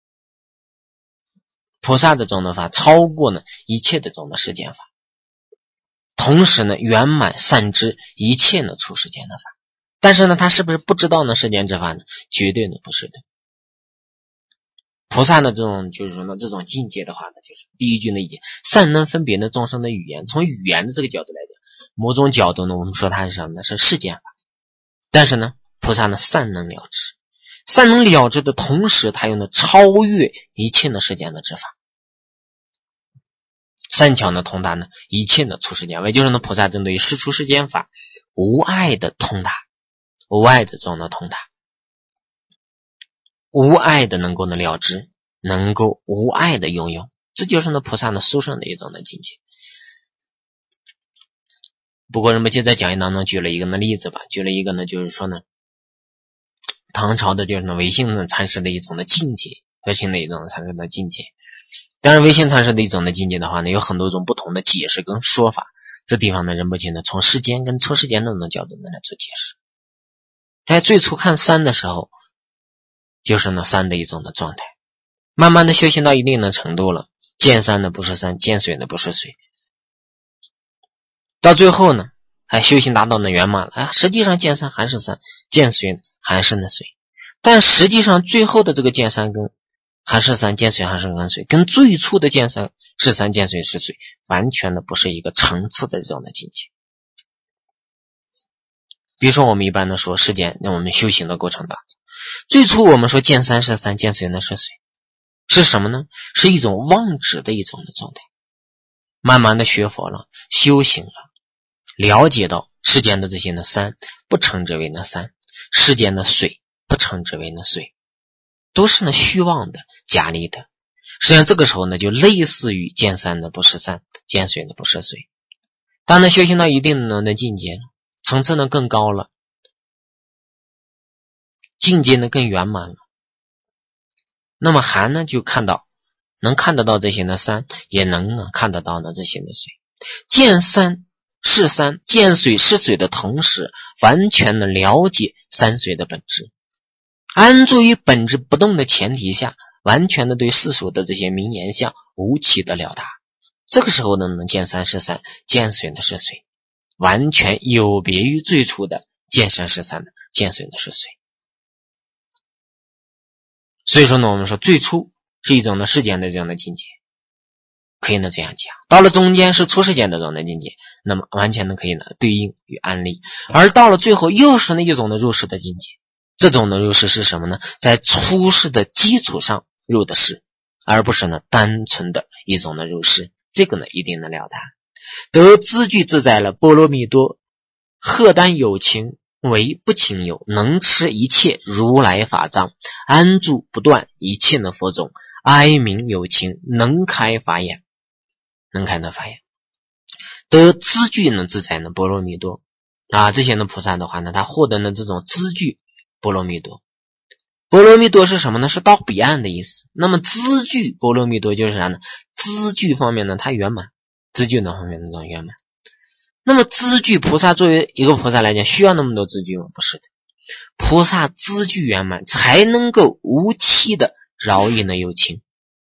菩萨的这种的法超过呢一切的这种的世间法，同时呢圆满善知一切呢出世间的法。但是呢他是不是不知道呢世间之法呢？绝对呢不是的。菩萨的这种就是说呢这种境界的话呢，就是第一句呢已经善能分别呢众生的语言，从语言的这个角度来讲，某种角度呢我们说它是什么呢？是世间法。但是呢菩萨呢善能了知，善能了知的同时，他又呢超越一切的世间的之法，善巧呢通达呢一切的出世间法，也就是呢菩萨针对于世出世间法无碍的通达，无碍的这种的通达，无碍的能够呢了知，能够无碍的拥有，这就是呢菩萨的殊胜的一种的境界。不过人们就在讲义当中举了一个呢例子吧，举了一个呢就是说呢唐朝的就是呢唯信的禅师的一种的境界，唯信的一种禅师的境界。当然唯信禅师的一种的境界的话呢，有很多种不同的解释跟说法，这地方呢人不仅呢从世间跟出世间的角度呢来做解释。在最初看山的时候，就是呢山的一种的状态，慢慢的修行到一定的程度了，见山的不是山，见水的不是水，到最后呢修行达到呢圆满了，实际上见山还是山，见水还是那水，但实际上最后的这个见山跟还是山，见水还是跟水，跟最初的见山是山，见水是水，完全的不是一个层次的这种的境界。比如说我们一般的说世间，我们修行的过程当中，最初我们说见山是山，见水呢是水，是什么呢？是一种妄执的一种的状态。慢慢的学佛了，修行了，了解到世间的这些的山不称之为那山，世间的水不称之为那水，都是呢虚妄的假立的。实际上这个时候呢就类似于见山的不是山，见水的不是水。当呢修行到一定的境界，层次呢更高了，境界呢更圆满了，那么还呢就能看得到这些的山，也能看得到呢这些的水。见山是山，见水是水的同时，完全的了解山水的本质，安住于本质不动的前提下，完全的对世俗的这些名言相无期的了达。这个时候呢能见山是山，见水呢是水，完全有别于最初的见山是山，见水呢是水。所以说呢我们说最初是一种的世间的这样的境界， 可以呢这样讲。到了中间是初世间的状态境界，那么完全的可以呢对应于安立。而到了最后又是那一种的入世的境界，这种的入世是什么呢？在初世的基础上入的世，而不是呢单纯的一种的入世。这个呢一定能了它。得资具自在了，波罗蜜多荷担有情为不情有，能持一切如来法藏，安住不断一切的佛种，哀鸣有情，能开法眼，能开的法眼。得资具呢自在呢波罗蜜多这些的菩萨的话呢，他获得的这种资具波罗蜜多。波罗蜜多是什么呢？是到彼岸的意思。那么资具波罗蜜多就是啥呢？资具方面呢它圆满，资具的方面那种圆满。那么资具菩萨作为一个菩萨来讲，需要那么多资具吗？不是的，菩萨资具圆满才能够无期的饶益呢有情。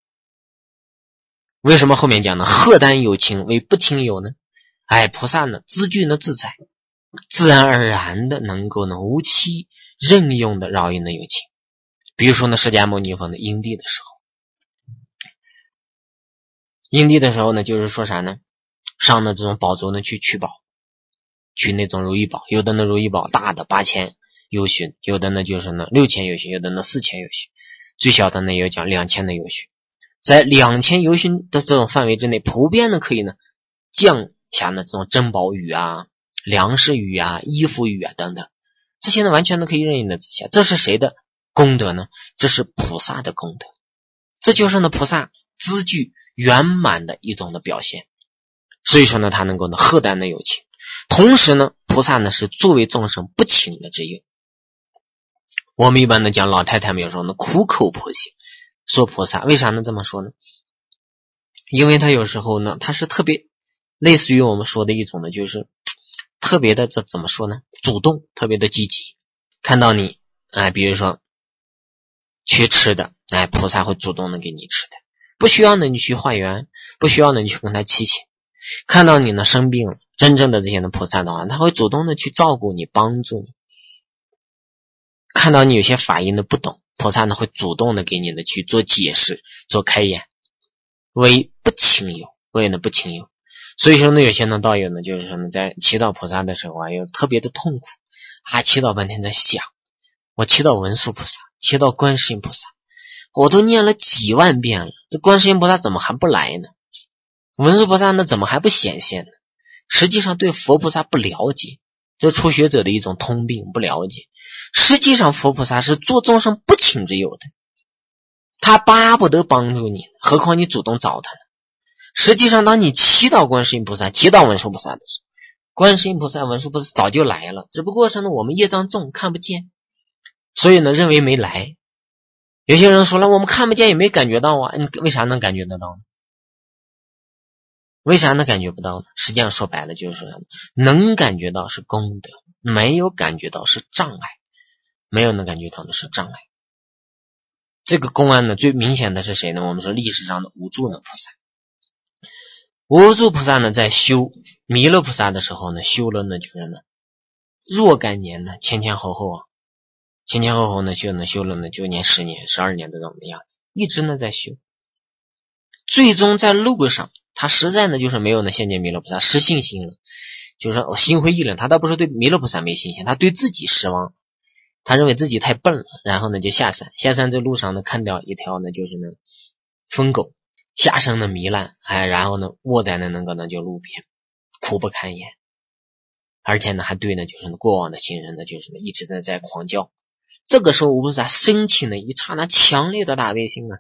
为什么后面讲呢？荷担有情为不情有呢？菩萨呢资具呢自在，自然而然的能够呢无期任用的饶益呢有情。比如说呢释迦牟尼佛呢因地的时候呢，就是说啥呢？上的这种宝珠呢去取宝，取那种如意宝，有的呢如意宝大的8000由旬，有的呢就是呢6000由旬，有的呢4000由旬，最小的呢也有讲2000的由旬。在2000由旬的这种范围之内，普遍的可以呢降下呢这种珍宝雨粮食雨衣服雨等等，这些呢完全的可以任意的之下。这是谁的功德呢？这是菩萨的功德，这就是呢菩萨资具圆满的一种的表现。所以说呢他能够呢荷担的有情，同时呢菩萨呢是作为众生不情的之友。我们一般的讲老太太们有时候呢苦口婆心说菩萨，为啥呢这么说呢？因为他有时候呢他是特别类似于我们说的一种呢就是特别的这怎么说呢主动，特别的积极。看到你比如说去吃的菩萨会主动的给你吃的，不需要呢你去化缘，不需要呢你去跟他祈请。看到你呢生病了，真正的这些的菩萨的话，他会主动的去照顾你，帮助你。看到你有些法音的不懂，菩萨呢会主动的给你的去做解释，做开眼，为不情有，为呢不情有。所以说呢有些呢道友呢就是说呢在祈祷菩萨的时候又特别的痛苦祈祷半天在想，我祈祷文殊菩萨，祈祷观世音菩萨，我都念了几万遍了，这观世音菩萨怎么还不来呢？文殊菩萨呢怎么还不显现呢？实际上对佛菩萨不了解，这初学者的一种通病，不了解。实际上佛菩萨是做众生不请之友的，他巴不得帮助你，何况你主动找他呢？实际上当你祈祷观世音菩萨，祈祷文殊菩萨的时候，观世音菩萨文殊菩萨早就来了，只不过是呢我们业障重看不见，所以呢认为没来。有些人说了我们看不见也没感觉到你为啥能感觉得到呢？为啥能感觉不到呢？实际上说白了就是说能感觉到是功德，没有感觉到是障碍，没有能感觉到的是障碍。这个公案呢最明显的是谁呢？我们说历史上的无住呢菩萨。无住菩萨呢在修弥勒菩萨的时候呢修了呢就是呢若干年呢前后后呢修了呢9年10年12年的这种的样子，一直呢在修。最终在路上他实在呢就是没有呢现见弥勒菩萨，失信心了，就是说心灰意冷。他倒不是对弥勒菩萨没信心，他对自己失望，他认为自己太笨了，然后呢就下山在路上呢看到一条呢就是呢疯狗，下身呢糜烂然后呢卧在那个呢就路边苦不堪言，而且呢还对呢就是过往的行人呢就是呢一直在狂叫。这个时候无菩萨升起呢一刹那强烈的大悲心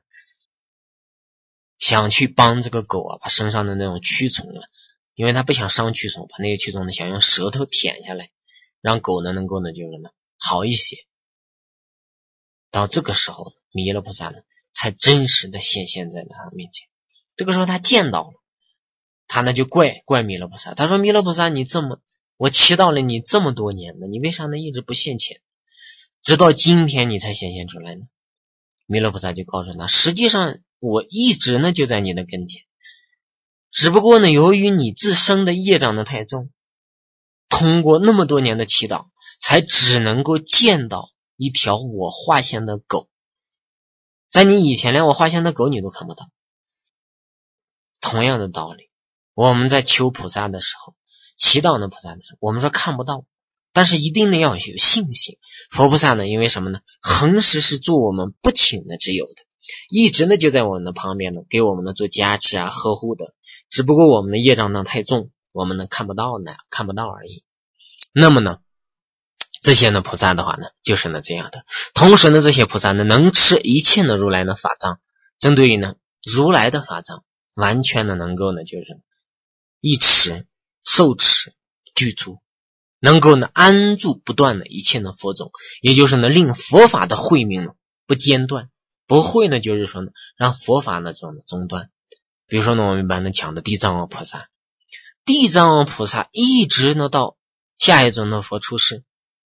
想去帮这个狗把身上的那种蛆虫因为他不想伤蛆虫，把那个蛆虫呢想用舌头舔下来，让狗呢能够呢就是呢好一些。到这个时候弥勒菩萨呢才真实的显现在他面前。这个时候他见到了，他呢就怪弥勒菩萨，他说弥勒菩萨我祈祷了你这么多年了，你为啥呢一直不现前，直到今天你才显现出来呢？弥勒菩萨就告诉他，实际上我一直呢就在你的跟前，只不过呢由于你自身的业障呢太重，通过那么多年的祈祷才只能够见到一条我化现的狗，在你以前连我化现的狗你都看不到。 同样的道理，我们在求菩萨的时候，祈祷呢菩萨的时候，我们说看不到，但是一定呢要有信心。佛菩萨呢，因为什么呢？恒时是做我们不请的之友的，一直呢就在我们的旁边呢，给我们呢做加持啊、呵护的。只不过我们的业障呢太重，我们呢看不到而已。那么呢，这些呢菩萨的话呢，就是呢这样的。同时呢，这些菩萨呢能持一切的如来的法藏，针对于呢如来的法藏，完全的能够呢就是一持、受持、具足。能够呢安住不断的一切的佛种，也就是呢令佛法的慧命呢不间断，不会呢就是说呢让佛法呢这种的中断。比如说呢我们一般呢讲的地藏王菩萨，地藏王菩萨一直呢到下一尊的佛出世，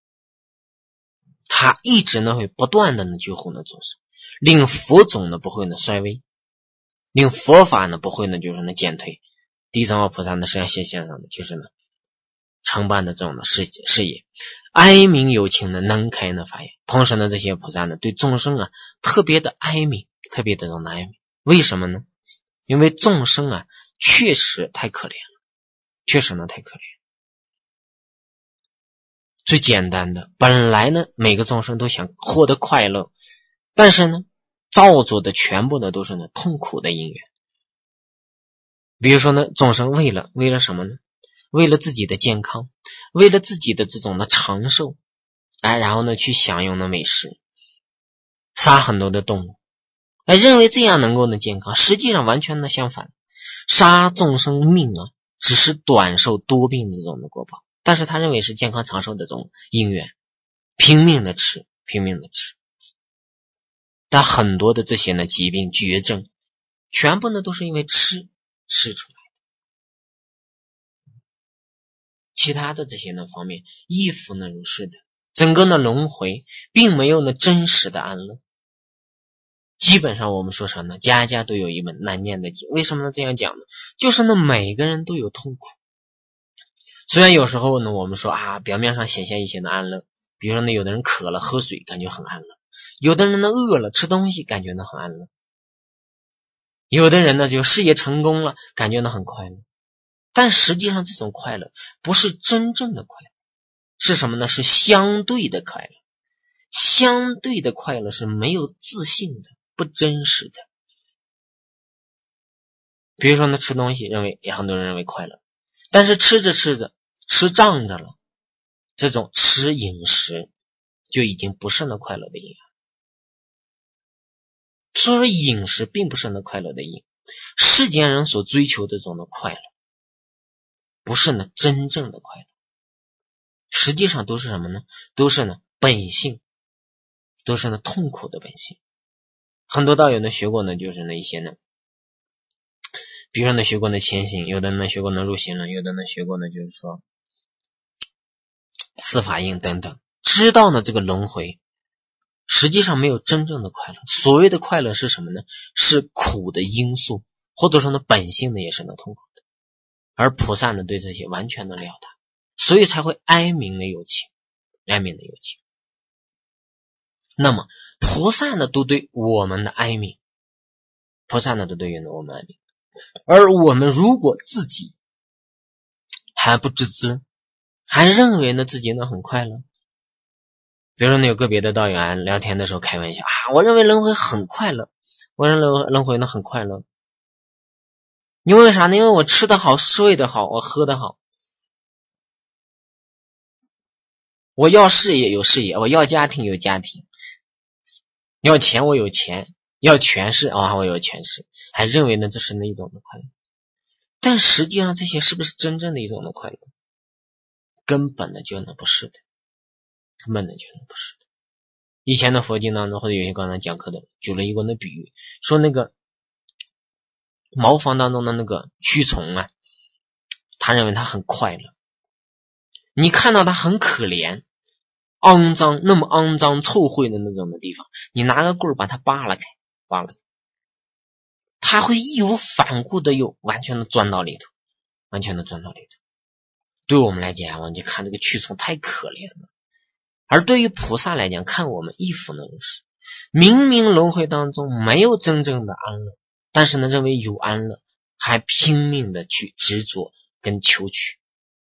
他一直呢会不断的呢救护呢众生，令佛种呢不会呢衰微，令佛法呢不会呢就是呢减退。地藏王菩萨呢实际上现象上的就是呢承办的这种的事业，哀悯有情的能开呢法眼。同时呢这些菩萨呢对众生啊特别的哀悯，特别的这种哀悯。为什么呢？因为众生啊确实太可怜了，确实呢太可怜。最简单的，本来呢每个众生都想获得快乐，但是呢造作的全部呢都是呢痛苦的因缘。比如说呢众生为了什么呢？为了自己的健康，为了自己的这种的长寿，然后呢去享用的美食，杀很多的动物，认为这样能够呢健康，实际上完全的相反，杀众生命啊，只是短寿多病的这种的果报，但是他认为是健康长寿的这种因缘，拼命的吃。但很多的这些呢疾病绝症，全部呢都是因为吃出来。其他的这些呢方面亦复呢如是的，整个呢轮回并没有呢真实的安乐。基本上我们说啥呢？家家都有一本难念的经。为什么呢这样讲呢？就是呢每个人都有痛苦。虽然有时候呢我们说表面上显现一些的安乐，比如说呢有的人渴了喝水感觉很安乐，有的人呢饿了吃东西感觉呢很安乐，有的人呢就事业成功了感觉呢很快乐。但实际上这种快乐不是真正的快乐，是什么呢？是相对的快乐。相对的快乐是没有自信的，不真实的。比如说呢吃东西很多人认为快乐，但是吃着吃胀着了，这种吃饮食就已经不是那快乐的因缘。所以说饮食并不是那快乐的因，世间人所追求的这种的快乐不是呢真正的快乐，实际上都是什么呢？都是呢本性，都是呢痛苦的本性。很多道友呢学过呢就是呢一些呢，比如说呢学过呢前行，有的呢学过呢入行论，有的呢学过呢就是说四法印等等，知道呢这个轮回实际上没有真正的快乐。所谓的快乐是什么呢？是苦的因素，或者说呢本性呢也是呢痛苦的。而菩萨呢对这些完全的了达，所以才会哀悯的有情。那么菩萨呢都对我们的哀悯，而我们如果自己还不自知，还认为呢自己呢很快乐。比如说呢有个别的道友聊天的时候开玩笑我认为轮回很快乐，我认为轮回呢很快乐。因为啥呢？因为我吃得好，睡得好，我喝得好，我要事业有事业，我要家庭有家庭，要钱我有钱，要权势我有权势，还认为呢这是那一种的快乐。但实际上这些是不是真正的一种的快乐？根本的就不是的。以前的佛经当中或者有些刚才讲课的举了一个比喻，说那个茅房当中的那个蛆虫他认为他很快乐。你看到他很可怜，肮脏，那么肮脏臭秽的那种的地方，你拿个棍把它扒拉开，他会义无反顾的又完全的钻到里头。对我们来讲，我们就看这个蛆虫太可怜了。而对于菩萨来讲，看我们亦复如是。明明轮回当中没有真正的安乐，但是呢认为有安乐， 还拼命的去执着跟求取。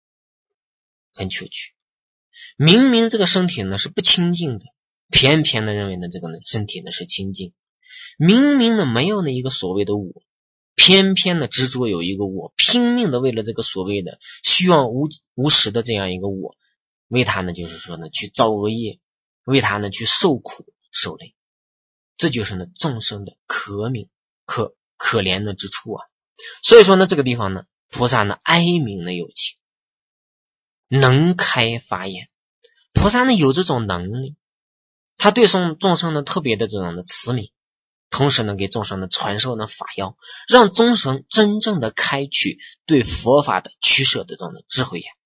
明明这个身体呢是不清净的，偏偏的认为呢这个呢身体呢是清净。明明呢没有呢一个所谓的我，偏偏的执着有一个我，拼命的为了这个所谓的虚妄无实的这样一个我，为他呢就是说呢去造恶业，为他呢去受苦受累。这就是呢众生的可怜的之处啊。所以说呢这个地方呢菩萨呢哀悯的有情，能开法眼。菩萨呢有这种能力，他对众生呢特别的这种的慈悯，同时呢给众生的传授呢法要，让众生真正的开启对佛法的取舍的这种的智慧眼。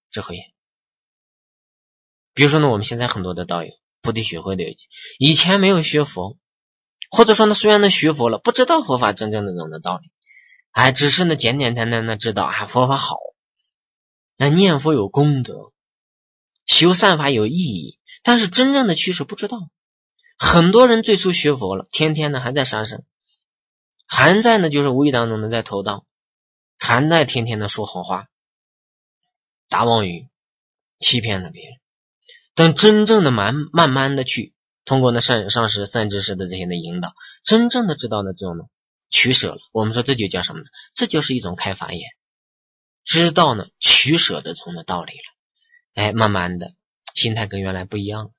比如说呢我们现在很多的道友，菩提学会的有以前没有学佛，或者说呢虽然呢学佛了，不知道佛法真正的这种的道理，只是呢简简单单的知道佛法好，念佛有功德，修善法有意义，但是真正的趋势不知道。很多人最初学佛了，天天呢还在杀生，还在呢就是无意当中的在偷盗，还在天天的说谎话，打妄语，欺骗了别人。等真正的慢慢的去通过呢上师善知识的这些的引导，真正的知道的这种呢取舍了，我们说这就叫什么呢？这就是一种开法眼，知道呢取舍的这种的道理了。慢慢的心态跟原来不一样。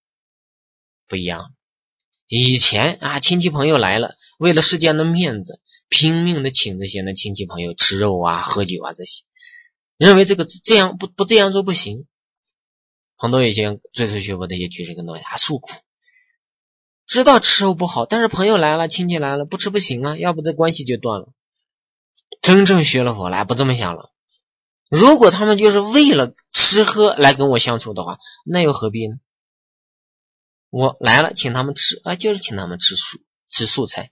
以前亲戚朋友来了，为了世间的面子，拼命的请这些呢亲戚朋友吃肉喝酒这些，认为这个这样不这样做不行。很多一些最初学佛的一些居士跟东西诉苦，知道吃肉不好，但是朋友来了，亲戚来了，不吃不行要不这关系就断了。真正学了佛来不这么想了，如果他们就是为了吃喝来跟我相处的话，那又何必呢？我来了请他们吃就是请他们吃素菜。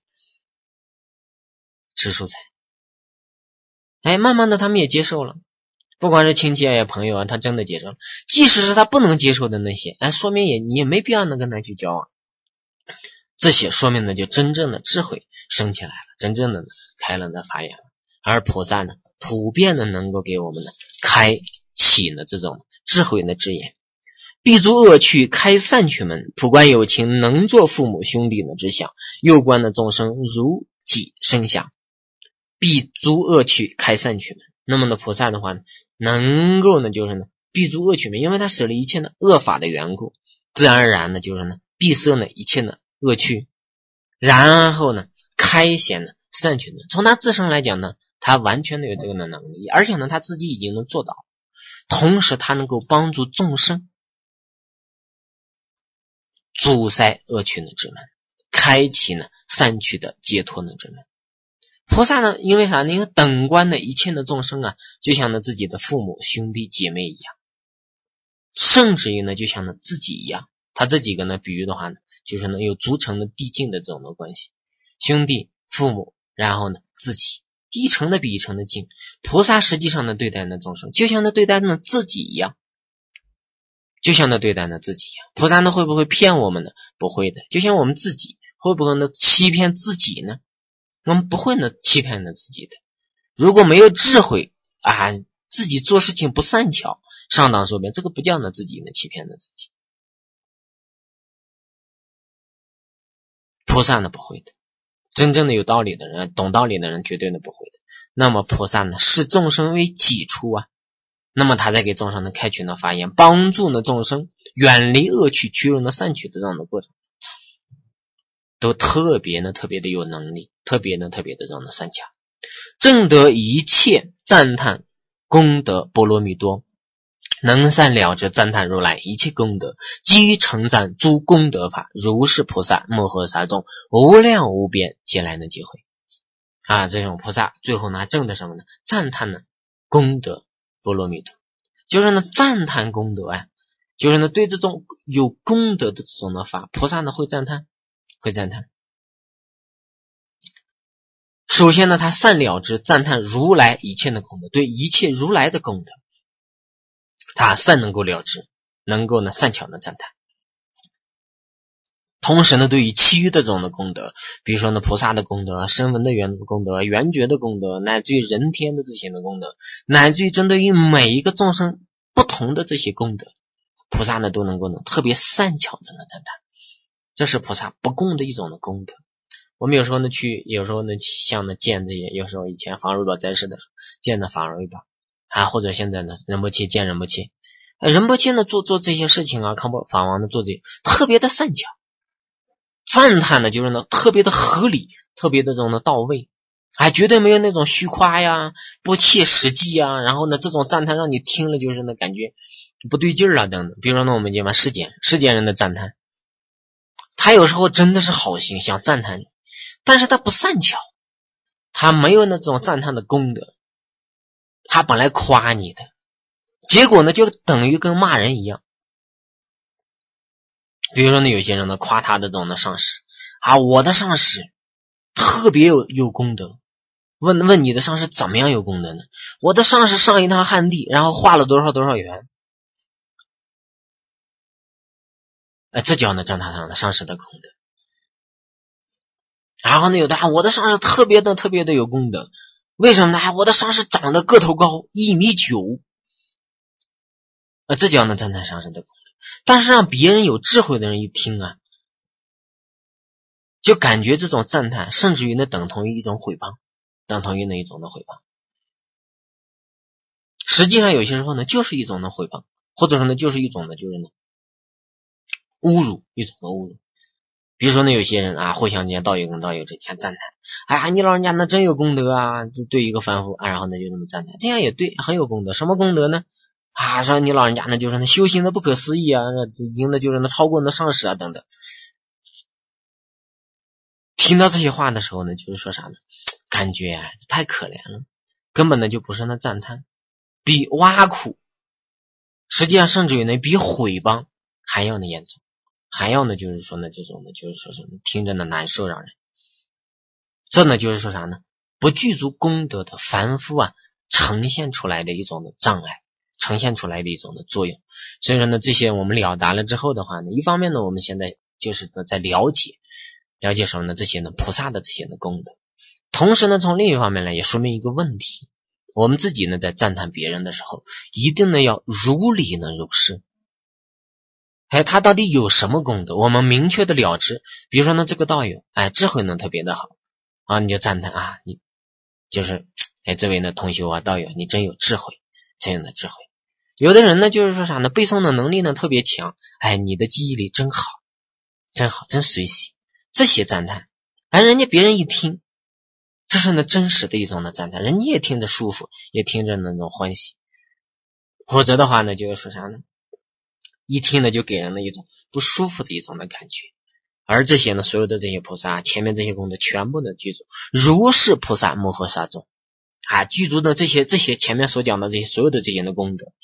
慢慢的他们也接受了，不管是亲戚朋友他真的接受了。即使是他不能接受的那些说明你也没必要能跟他去交往。这些说明呢就真正的智慧升起来了，真正的开了法眼了。而菩萨呢普遍的能够给我们呢开启呢这种智慧的智眼，闭诸恶趣，开善趣门，普观有情，能作父母兄弟的之想，攸关的众生如己生想。闭诸恶趣，开善趣门。那么呢菩萨的话呢能够呢就是呢闭诸恶趣门，因为他舍了一切的恶法的缘故，自然而然呢就是呢闭塞呢一切的恶趣，然后呢开显呢善趣门。从他自身来讲呢，他完全的有这个的能力，而且呢他自己已经能做到，同时他能够帮助众生阻塞恶趣的之门，开启呢善趣的解脱的之门。菩萨呢因为啥呢？因为等观的一切的众生就像呢自己的父母兄弟姐妹一样，甚至于呢就像呢自己一样。他这几个呢比喻的话呢，就是呢有逐层的递进的这种的关系，兄弟父母，然后呢自己，一层的比一层的近。菩萨实际上呢对待呢众生就像呢对待呢自己一样，菩萨呢会不会骗我们呢？不会的。就像我们自己会不会呢欺骗自己呢？我们不会呢欺骗了自己的。如果没有智慧自己做事情不善巧，上当受骗，这个不叫呢自己呢欺骗了自己。菩萨呢不会的，真正的有道理的人，懂道理的人绝对呢不会的。那么菩萨呢视众生为己出那么他在给众生呢开启呢法眼，帮助呢众生远离恶趣，趋入呢善趣的这样的过程，都特别的有能力，特别的这种的善巧，证得一切赞叹功德波罗蜜多，能善了之赞叹如来一切功德，基于称赞诸功德法，如是菩萨摩诃萨众无量无边皆来的机会这种菩萨最后呢证的什么呢？赞叹呢功德波罗蜜多，就是呢赞叹功德就是呢对这种有功德的这种的法，菩萨呢会赞叹。首先呢他善了之赞叹如来一切的功德，对一切如来的功德他善能够了之，能够呢善巧的赞叹。 同时呢，对于其余的这种的功德，比如说呢，菩萨的功德、声闻的缘功德、缘觉的功德，乃至于人天的这些的功德，乃至于针对于每一个众生不同的这些功德，菩萨呢都能够呢特别善巧的呢赞叹，这是菩萨不共的一种的功德。我们有时候呢像呢见这些，有时候以前法如多在世的时候见的法如吧，或者现在呢仁波切见仁波切，仁波切呢做这些事情啊，康波法王呢做这些特别的善巧。赞叹呢就是呢特别的合理，特别的这种的到位，绝对没有那种虚夸呀、不切实际呀，然后呢这种赞叹让你听了就是呢感觉不对劲儿啊等等。比如说呢我们讲嘛世间人的赞叹，他有时候真的是好心想赞叹你，但是他不善巧，他没有那种赞叹的功德，他本来夸你的，结果呢就等于跟骂人一样。比如说呢有些人呢夸他的这种的上师我的上师特别有功德，问你的上师怎么样有功德呢？我的上师上一趟汉地，然后花了多少元，这叫呢赞叹上的上师的功德。然后呢有的我的上师特别的有功德，为什么呢？我的上师长得个头高1.9米，这叫呢赞叹上师的功德。但是让别人有智慧的人一听就感觉这种赞叹甚至于呢等同于一种毁谤，等同于那一种的毁谤。实际上有些时候呢就是一种的毁谤，或者说呢就是一种的就是呢侮辱，一种的侮辱。比如说呢有些人互相间道友跟道友之间赞叹，你老人家那真有功德这对一个凡夫然后呢就这么赞叹，这样也对，很有功德。什么功德呢？说你老人家呢就是那修行的不可思议已经呢就是那超过那上师等等。听到这些话的时候呢就是说啥呢？感觉太可怜了，根本呢就不是那赞叹，比挖苦，实际上甚至于呢比毁谤还要呢严重，还要呢就是说呢这种呢就是说什么听着呢难受让人。这呢就是说啥呢？不具足功德的凡夫呈现出来的一种的障碍，呈现出来的一种的作用。所以说呢这些我们了达了之后的话呢，一方面呢我们现在就是在了解什么呢？这些呢菩萨的这些的功德，同时呢从另一方面呢也说明一个问题，我们自己呢在赞叹别人的时候一定呢要如理呢如是，他到底有什么功德我们明确的了知。比如说呢这个道友智慧呢特别的好你就赞叹你就是这位呢同修道友你真有智慧，真有的智慧。有的人呢就是说啥呢？背诵的能力呢特别强，你的记忆力真好，真随喜，这些赞叹人家别人一听，这是呢真实的一种的赞叹，人家也听着舒服，也听着那种欢喜。否则的话呢就是说啥呢？一听呢就给人的一种不舒服的一种的感觉。而这些呢所有的这些菩萨前面这些功德全部的具足如是菩萨摩诃萨众具足的这些前面所讲的这些所有的这些的功德，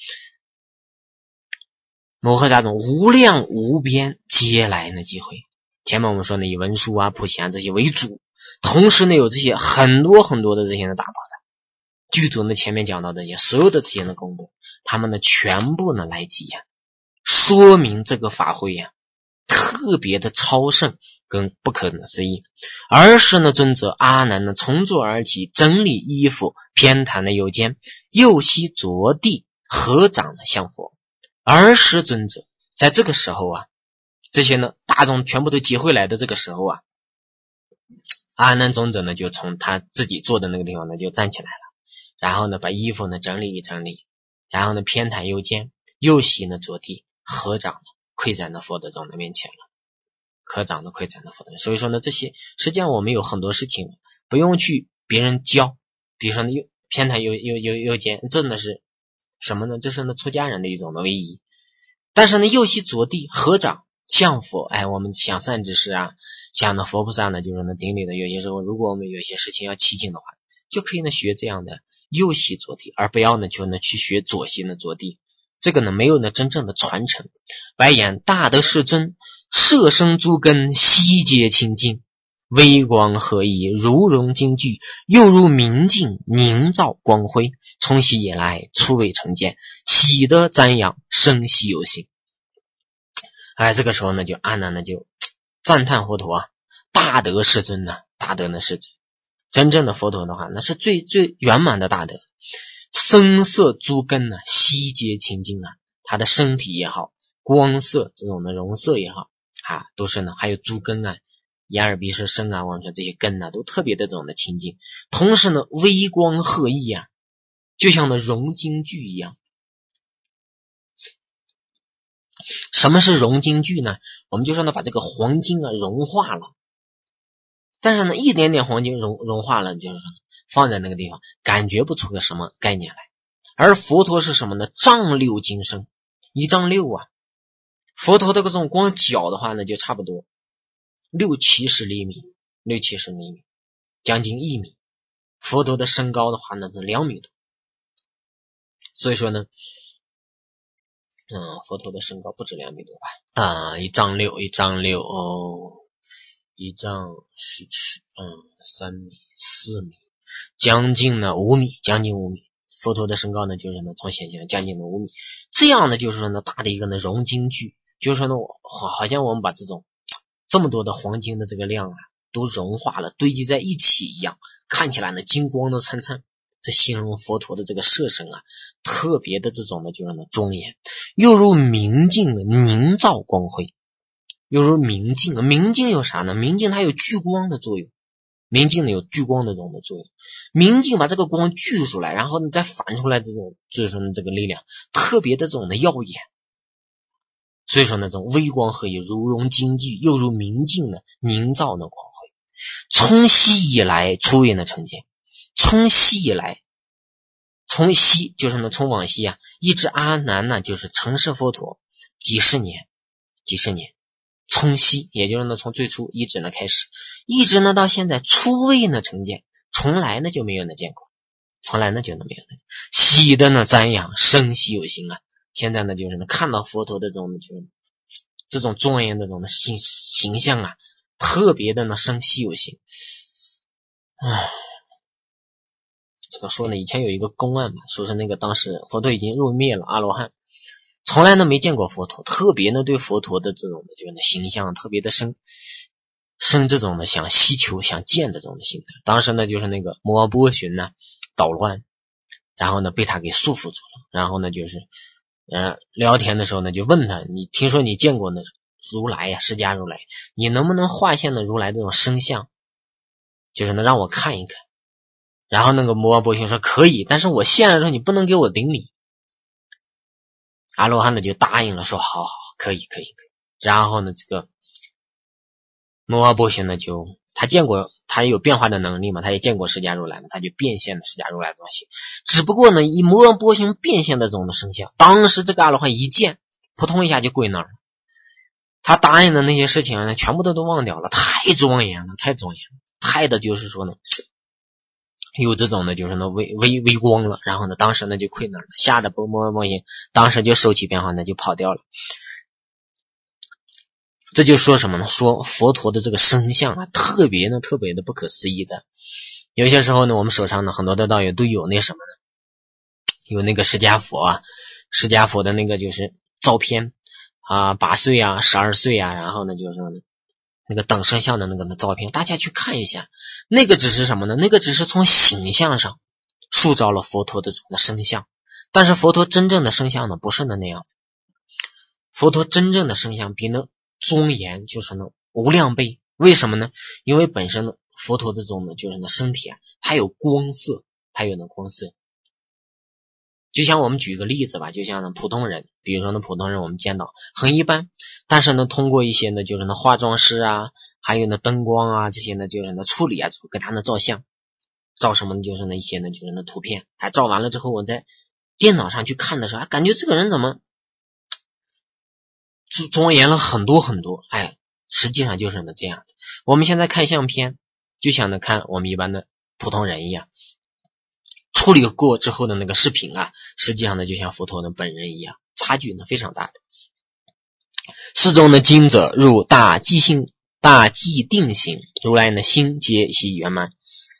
摩诃萨众无量无边皆来呢机会。前面我们说呢以文殊普贤这些为主，同时呢有这些很多的这些的大菩萨具足呢前面讲到的这些所有的这些的功德，他们呢全部呢来集说明这个法会特别的超胜跟不可思议。而是呢尊者阿难呢从座而起，整理衣服，偏袒的右肩，右膝着地，合掌的向佛。而是尊者在这个时候这些呢大众全部都集会来的这个时候阿难尊者呢就从他自己坐的那个地方呢就站起来了，然后呢把衣服呢整理一整理，然后呢偏袒右肩，右膝呢着地，合掌跪在那佛的众的面前了，合掌的跪在那佛的面前。所以说呢这些实际上我们有很多事情不用去别人教，比如说呢偏袒右肩，真的是什么呢？这是呢出家人的一种的威仪。但是呢右膝着地，合掌向佛，我们想善知识像呢佛菩萨呢就是呢顶礼的，有些时候如果我们有些事情要祈请的话，就可以呢学这样的右膝着地，而不要呢就呢去学左膝呢着地。这个呢没有呢真正的传承。白言大德世尊，摄生诸根，悉皆清净，微光合一，如融金具，又如明镜凝照光辉，从昔以来初未成见，喜得瞻仰，生喜有幸。这个时候呢就阿难呢就赞叹佛陀啊，大德世尊呐，大德呢是真正的佛陀的话，那是最圆满的大德。声色诸根呢，悉皆清净啊，他的身体也好，光色这种的容色也好啊，都是呢，还有诸根啊，眼耳鼻舌身啊，往上这些根啊，都特别的这种的清净。同时呢，微光赫熠啊，就像那融金具一样。什么是融金具呢？我们就说呢，把这个黄金啊融化了，但是呢，一点点黄金融化了，就是说放在那个地方，感觉不出个什么概念来。而佛陀是什么呢？丈六金身，1丈6啊。佛陀的这种光脚的话呢，就差不多60-70厘米，60-70厘米，将近1米。佛陀的身高的话呢是2米多，所以说呢，佛陀的身高不止2米多吧？1丈6，1丈6哦，1丈10尺，3米4米，将近呢5米，将近5米。佛陀的身高呢，就是呢从显现将近的5米，这样的就是说呢大的一个呢融金具，就是说呢好像我们把这么多的黄金的这个量啊都融化了，堆积在一起一样，看起来呢金光的灿灿。这形容佛陀的这个色身啊，特别的这种呢就是呢庄严，又如明镜凝照光辉，又如明镜。明镜有啥呢？明镜它有聚光的作用，明镜呢有聚光的这种的作用，明镜把这个光聚出来，然后呢再反出来，这种就是说呢这个力量特别的这种的耀眼。所以说呢这种微光赫熠，如融金具，又如明镜呢凝照的光辉。从昔以来初为呢成见，从昔以来，从昔就是呢从往昔啊，一直阿难呢就是成事佛陀几十年，从昔也就是呢从最初一直呢开始，一直呢到现在初未呢成见，从来呢就没有呢见过，从来呢就没有呢喜的呢瞻仰，生喜有心啊。现在呢就是呢看到佛陀的这种庄严的这种的形象啊，特别的呢生喜有心。这个说呢，以前有一个公案嘛，说是那个当时佛陀已经入灭了，阿罗汉从来呢没见过佛陀，特别呢对佛陀的这种的就是形象特别的生这种的想希求想见的这种的心态。当时呢就是那个摩波旬呢捣乱，然后呢被他给束缚住了，然后呢就是聊天的时候呢就问他，你听说你见过呢如来呀，释迦如来，你能不能化现的如来这种身相，就是能让我看一看。然后那个摩波旬说可以，但是我现在说你不能给我顶礼。阿罗汉呢就答应了，说好可以。然后呢这个摩波旬呢就他见过，他有变化的能力嘛，他也见过释迦如来嘛，他就变现的释迦如来的东西。只不过呢以摩波旬变现的这种的身相，当时这个阿罗汉一见，扑通一下就跪那儿了。他答应的那些事情呢全部都忘掉了，太庄严了，太的就是说呢有这种的就是呢微光了，然后呢当时呢就跪那儿了，吓得摩波旬当时就收起变化呢就跑掉了。这就说什么呢？说佛陀的这个身相啊，特别的不可思议的。有些时候呢我们手上呢很多的道友都有那什么呢，有那个释迦佛的那个就是照片啊，8岁啊12岁啊，然后呢就是说呢那个等身像的那个照片，大家去看一下，那个只是什么呢？那个只是从形象上塑造了佛陀的这种的身相，但是佛陀真正的身相呢不是那样，佛陀真正的身相比那庄严就是呢无量倍。为什么呢？因为本身呢佛陀的这种呢就是呢身体啊，它有光色，就像我们举个例子吧，就像呢普通人，比如说呢普通人我们见到很一般，但是呢通过一些呢就是呢化妆师啊，还有呢灯光啊这些呢就是呢处理啊，给他呢照相，照什么呢就是呢一些呢就是呢图片，照完了之后我在电脑上去看的时候，感觉这个人怎么庄严了很多，实际上就是呢这样的。我们现在看相片就像呢看我们一般的普通人一样，处理过之后的那个视频啊，实际上呢就像佛陀的本人一样，差距呢非常大的。世中的经者入大寂定性，如来呢心皆悉圆满，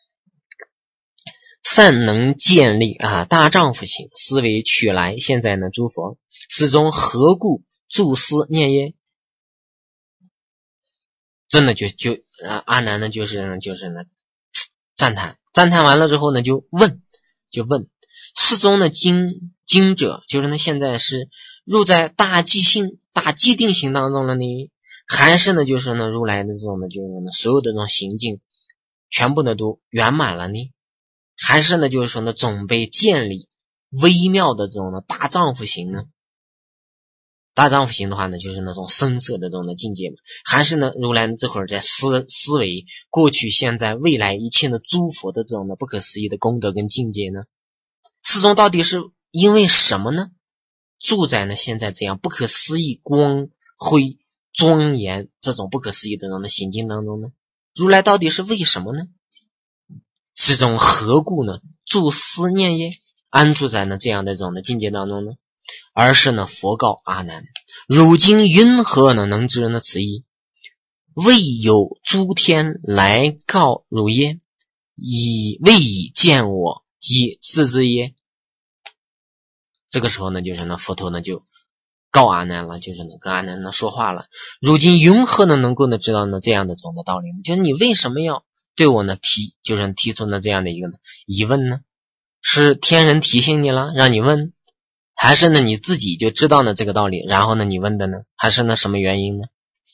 善能建立大丈夫心，思维取来。现在呢诸佛世中何故住思念耶？ 真的阿难呢就是呢赞叹完了之后呢就问世宗呢经者，就是呢现在是入在大寂定心当中了呢，还是呢就是呢如来的这种呢就是呢所有的这种行径全部呢都圆满了呢，还是呢就是说呢总被建立微妙的这种呢大丈夫行呢？大丈夫行的话呢，就是那种深色的这种的境界嘛，还是呢如来这会儿在思维过去现在未来一切的诸佛的这种的不可思议的功德跟境界呢？世宗到底是因为什么呢住在呢现在这样不可思议光辉庄严这种不可思议的这种的行境当中呢？如来到底是为什么呢？是种何故呢住思念耶，安住在呢这样的这种的境界当中呢？而是呢佛告阿难，汝今云何呢能知呢此意？未有诸天来告汝耶，未以见我即自知耶。这个时候呢就是呢佛陀呢就告阿难了，就是呢跟阿难呢说话了，如今云何呢能够呢知道呢这样的这种的道理呢？就是你为什么要对我呢提出呢这样的一个疑问呢？是天人提醒你了让你问，还是呢你自己就知道呢这个道理然后呢你问的呢？还是呢什么原因呢？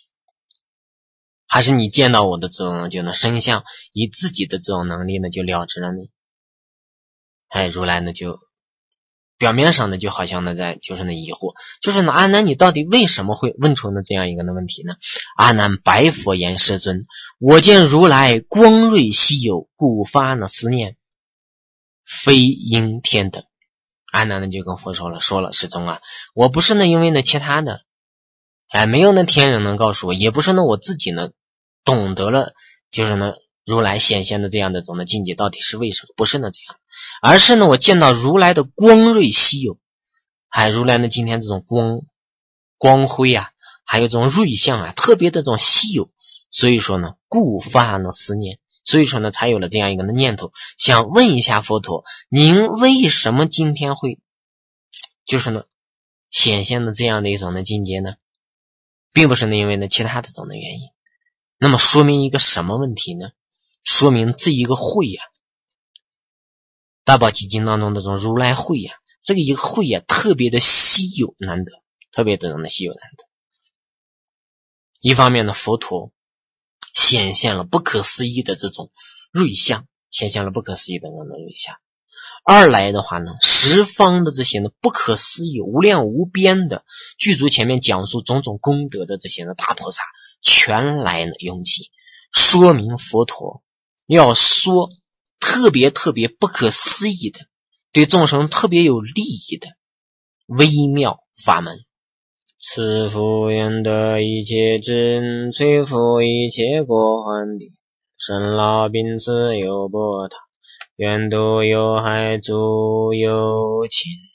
还是你见到我的这种就呢身相以自己的这种能力呢就了知了呢？如来呢就表面上呢就好像呢在就是呢疑惑，就是呢阿难你到底为什么会问出呢这样一个的问题呢？阿难白佛言，世尊，我见如来光瑞稀有，故发呢思念，非因天等。阿难呢就跟佛说了世尊啊，我不是呢因为呢其他的没有呢天人能告诉我，也不是呢我自己呢懂得了就是呢如来显现的这样的种的境界到底是为什么，不是呢这样，而是呢我见到如来的光瑞稀有，如来呢今天这种光辉啊，还有这种瑞相啊特别的这种稀有，所以说呢故发呢思念，所以说呢才有了这样一个念头，想问一下佛陀，您为什么今天会就是呢显现的这样的一种的境界呢？并不是呢因为呢其他的这种的原因。那么说明一个什么问题呢？说明这一个慧啊，大宝积经当中的这种如来慧啊，这个一个慧啊特别的稀有难得，特别的稀有难得。一方面呢佛陀显现了不可思议的这种瑞相，显现了不可思议的这种瑞相。二来的话呢，十方的这些呢不可思议无量无边的具足前面讲述种种功德的这些呢大菩萨全来呢拥挤，说明佛陀要说特别不可思议的对众生特别有利益的微妙法门。此福愿得一切智，摧伏一切过患地，生老病死犹不他，愿度有害诸有情。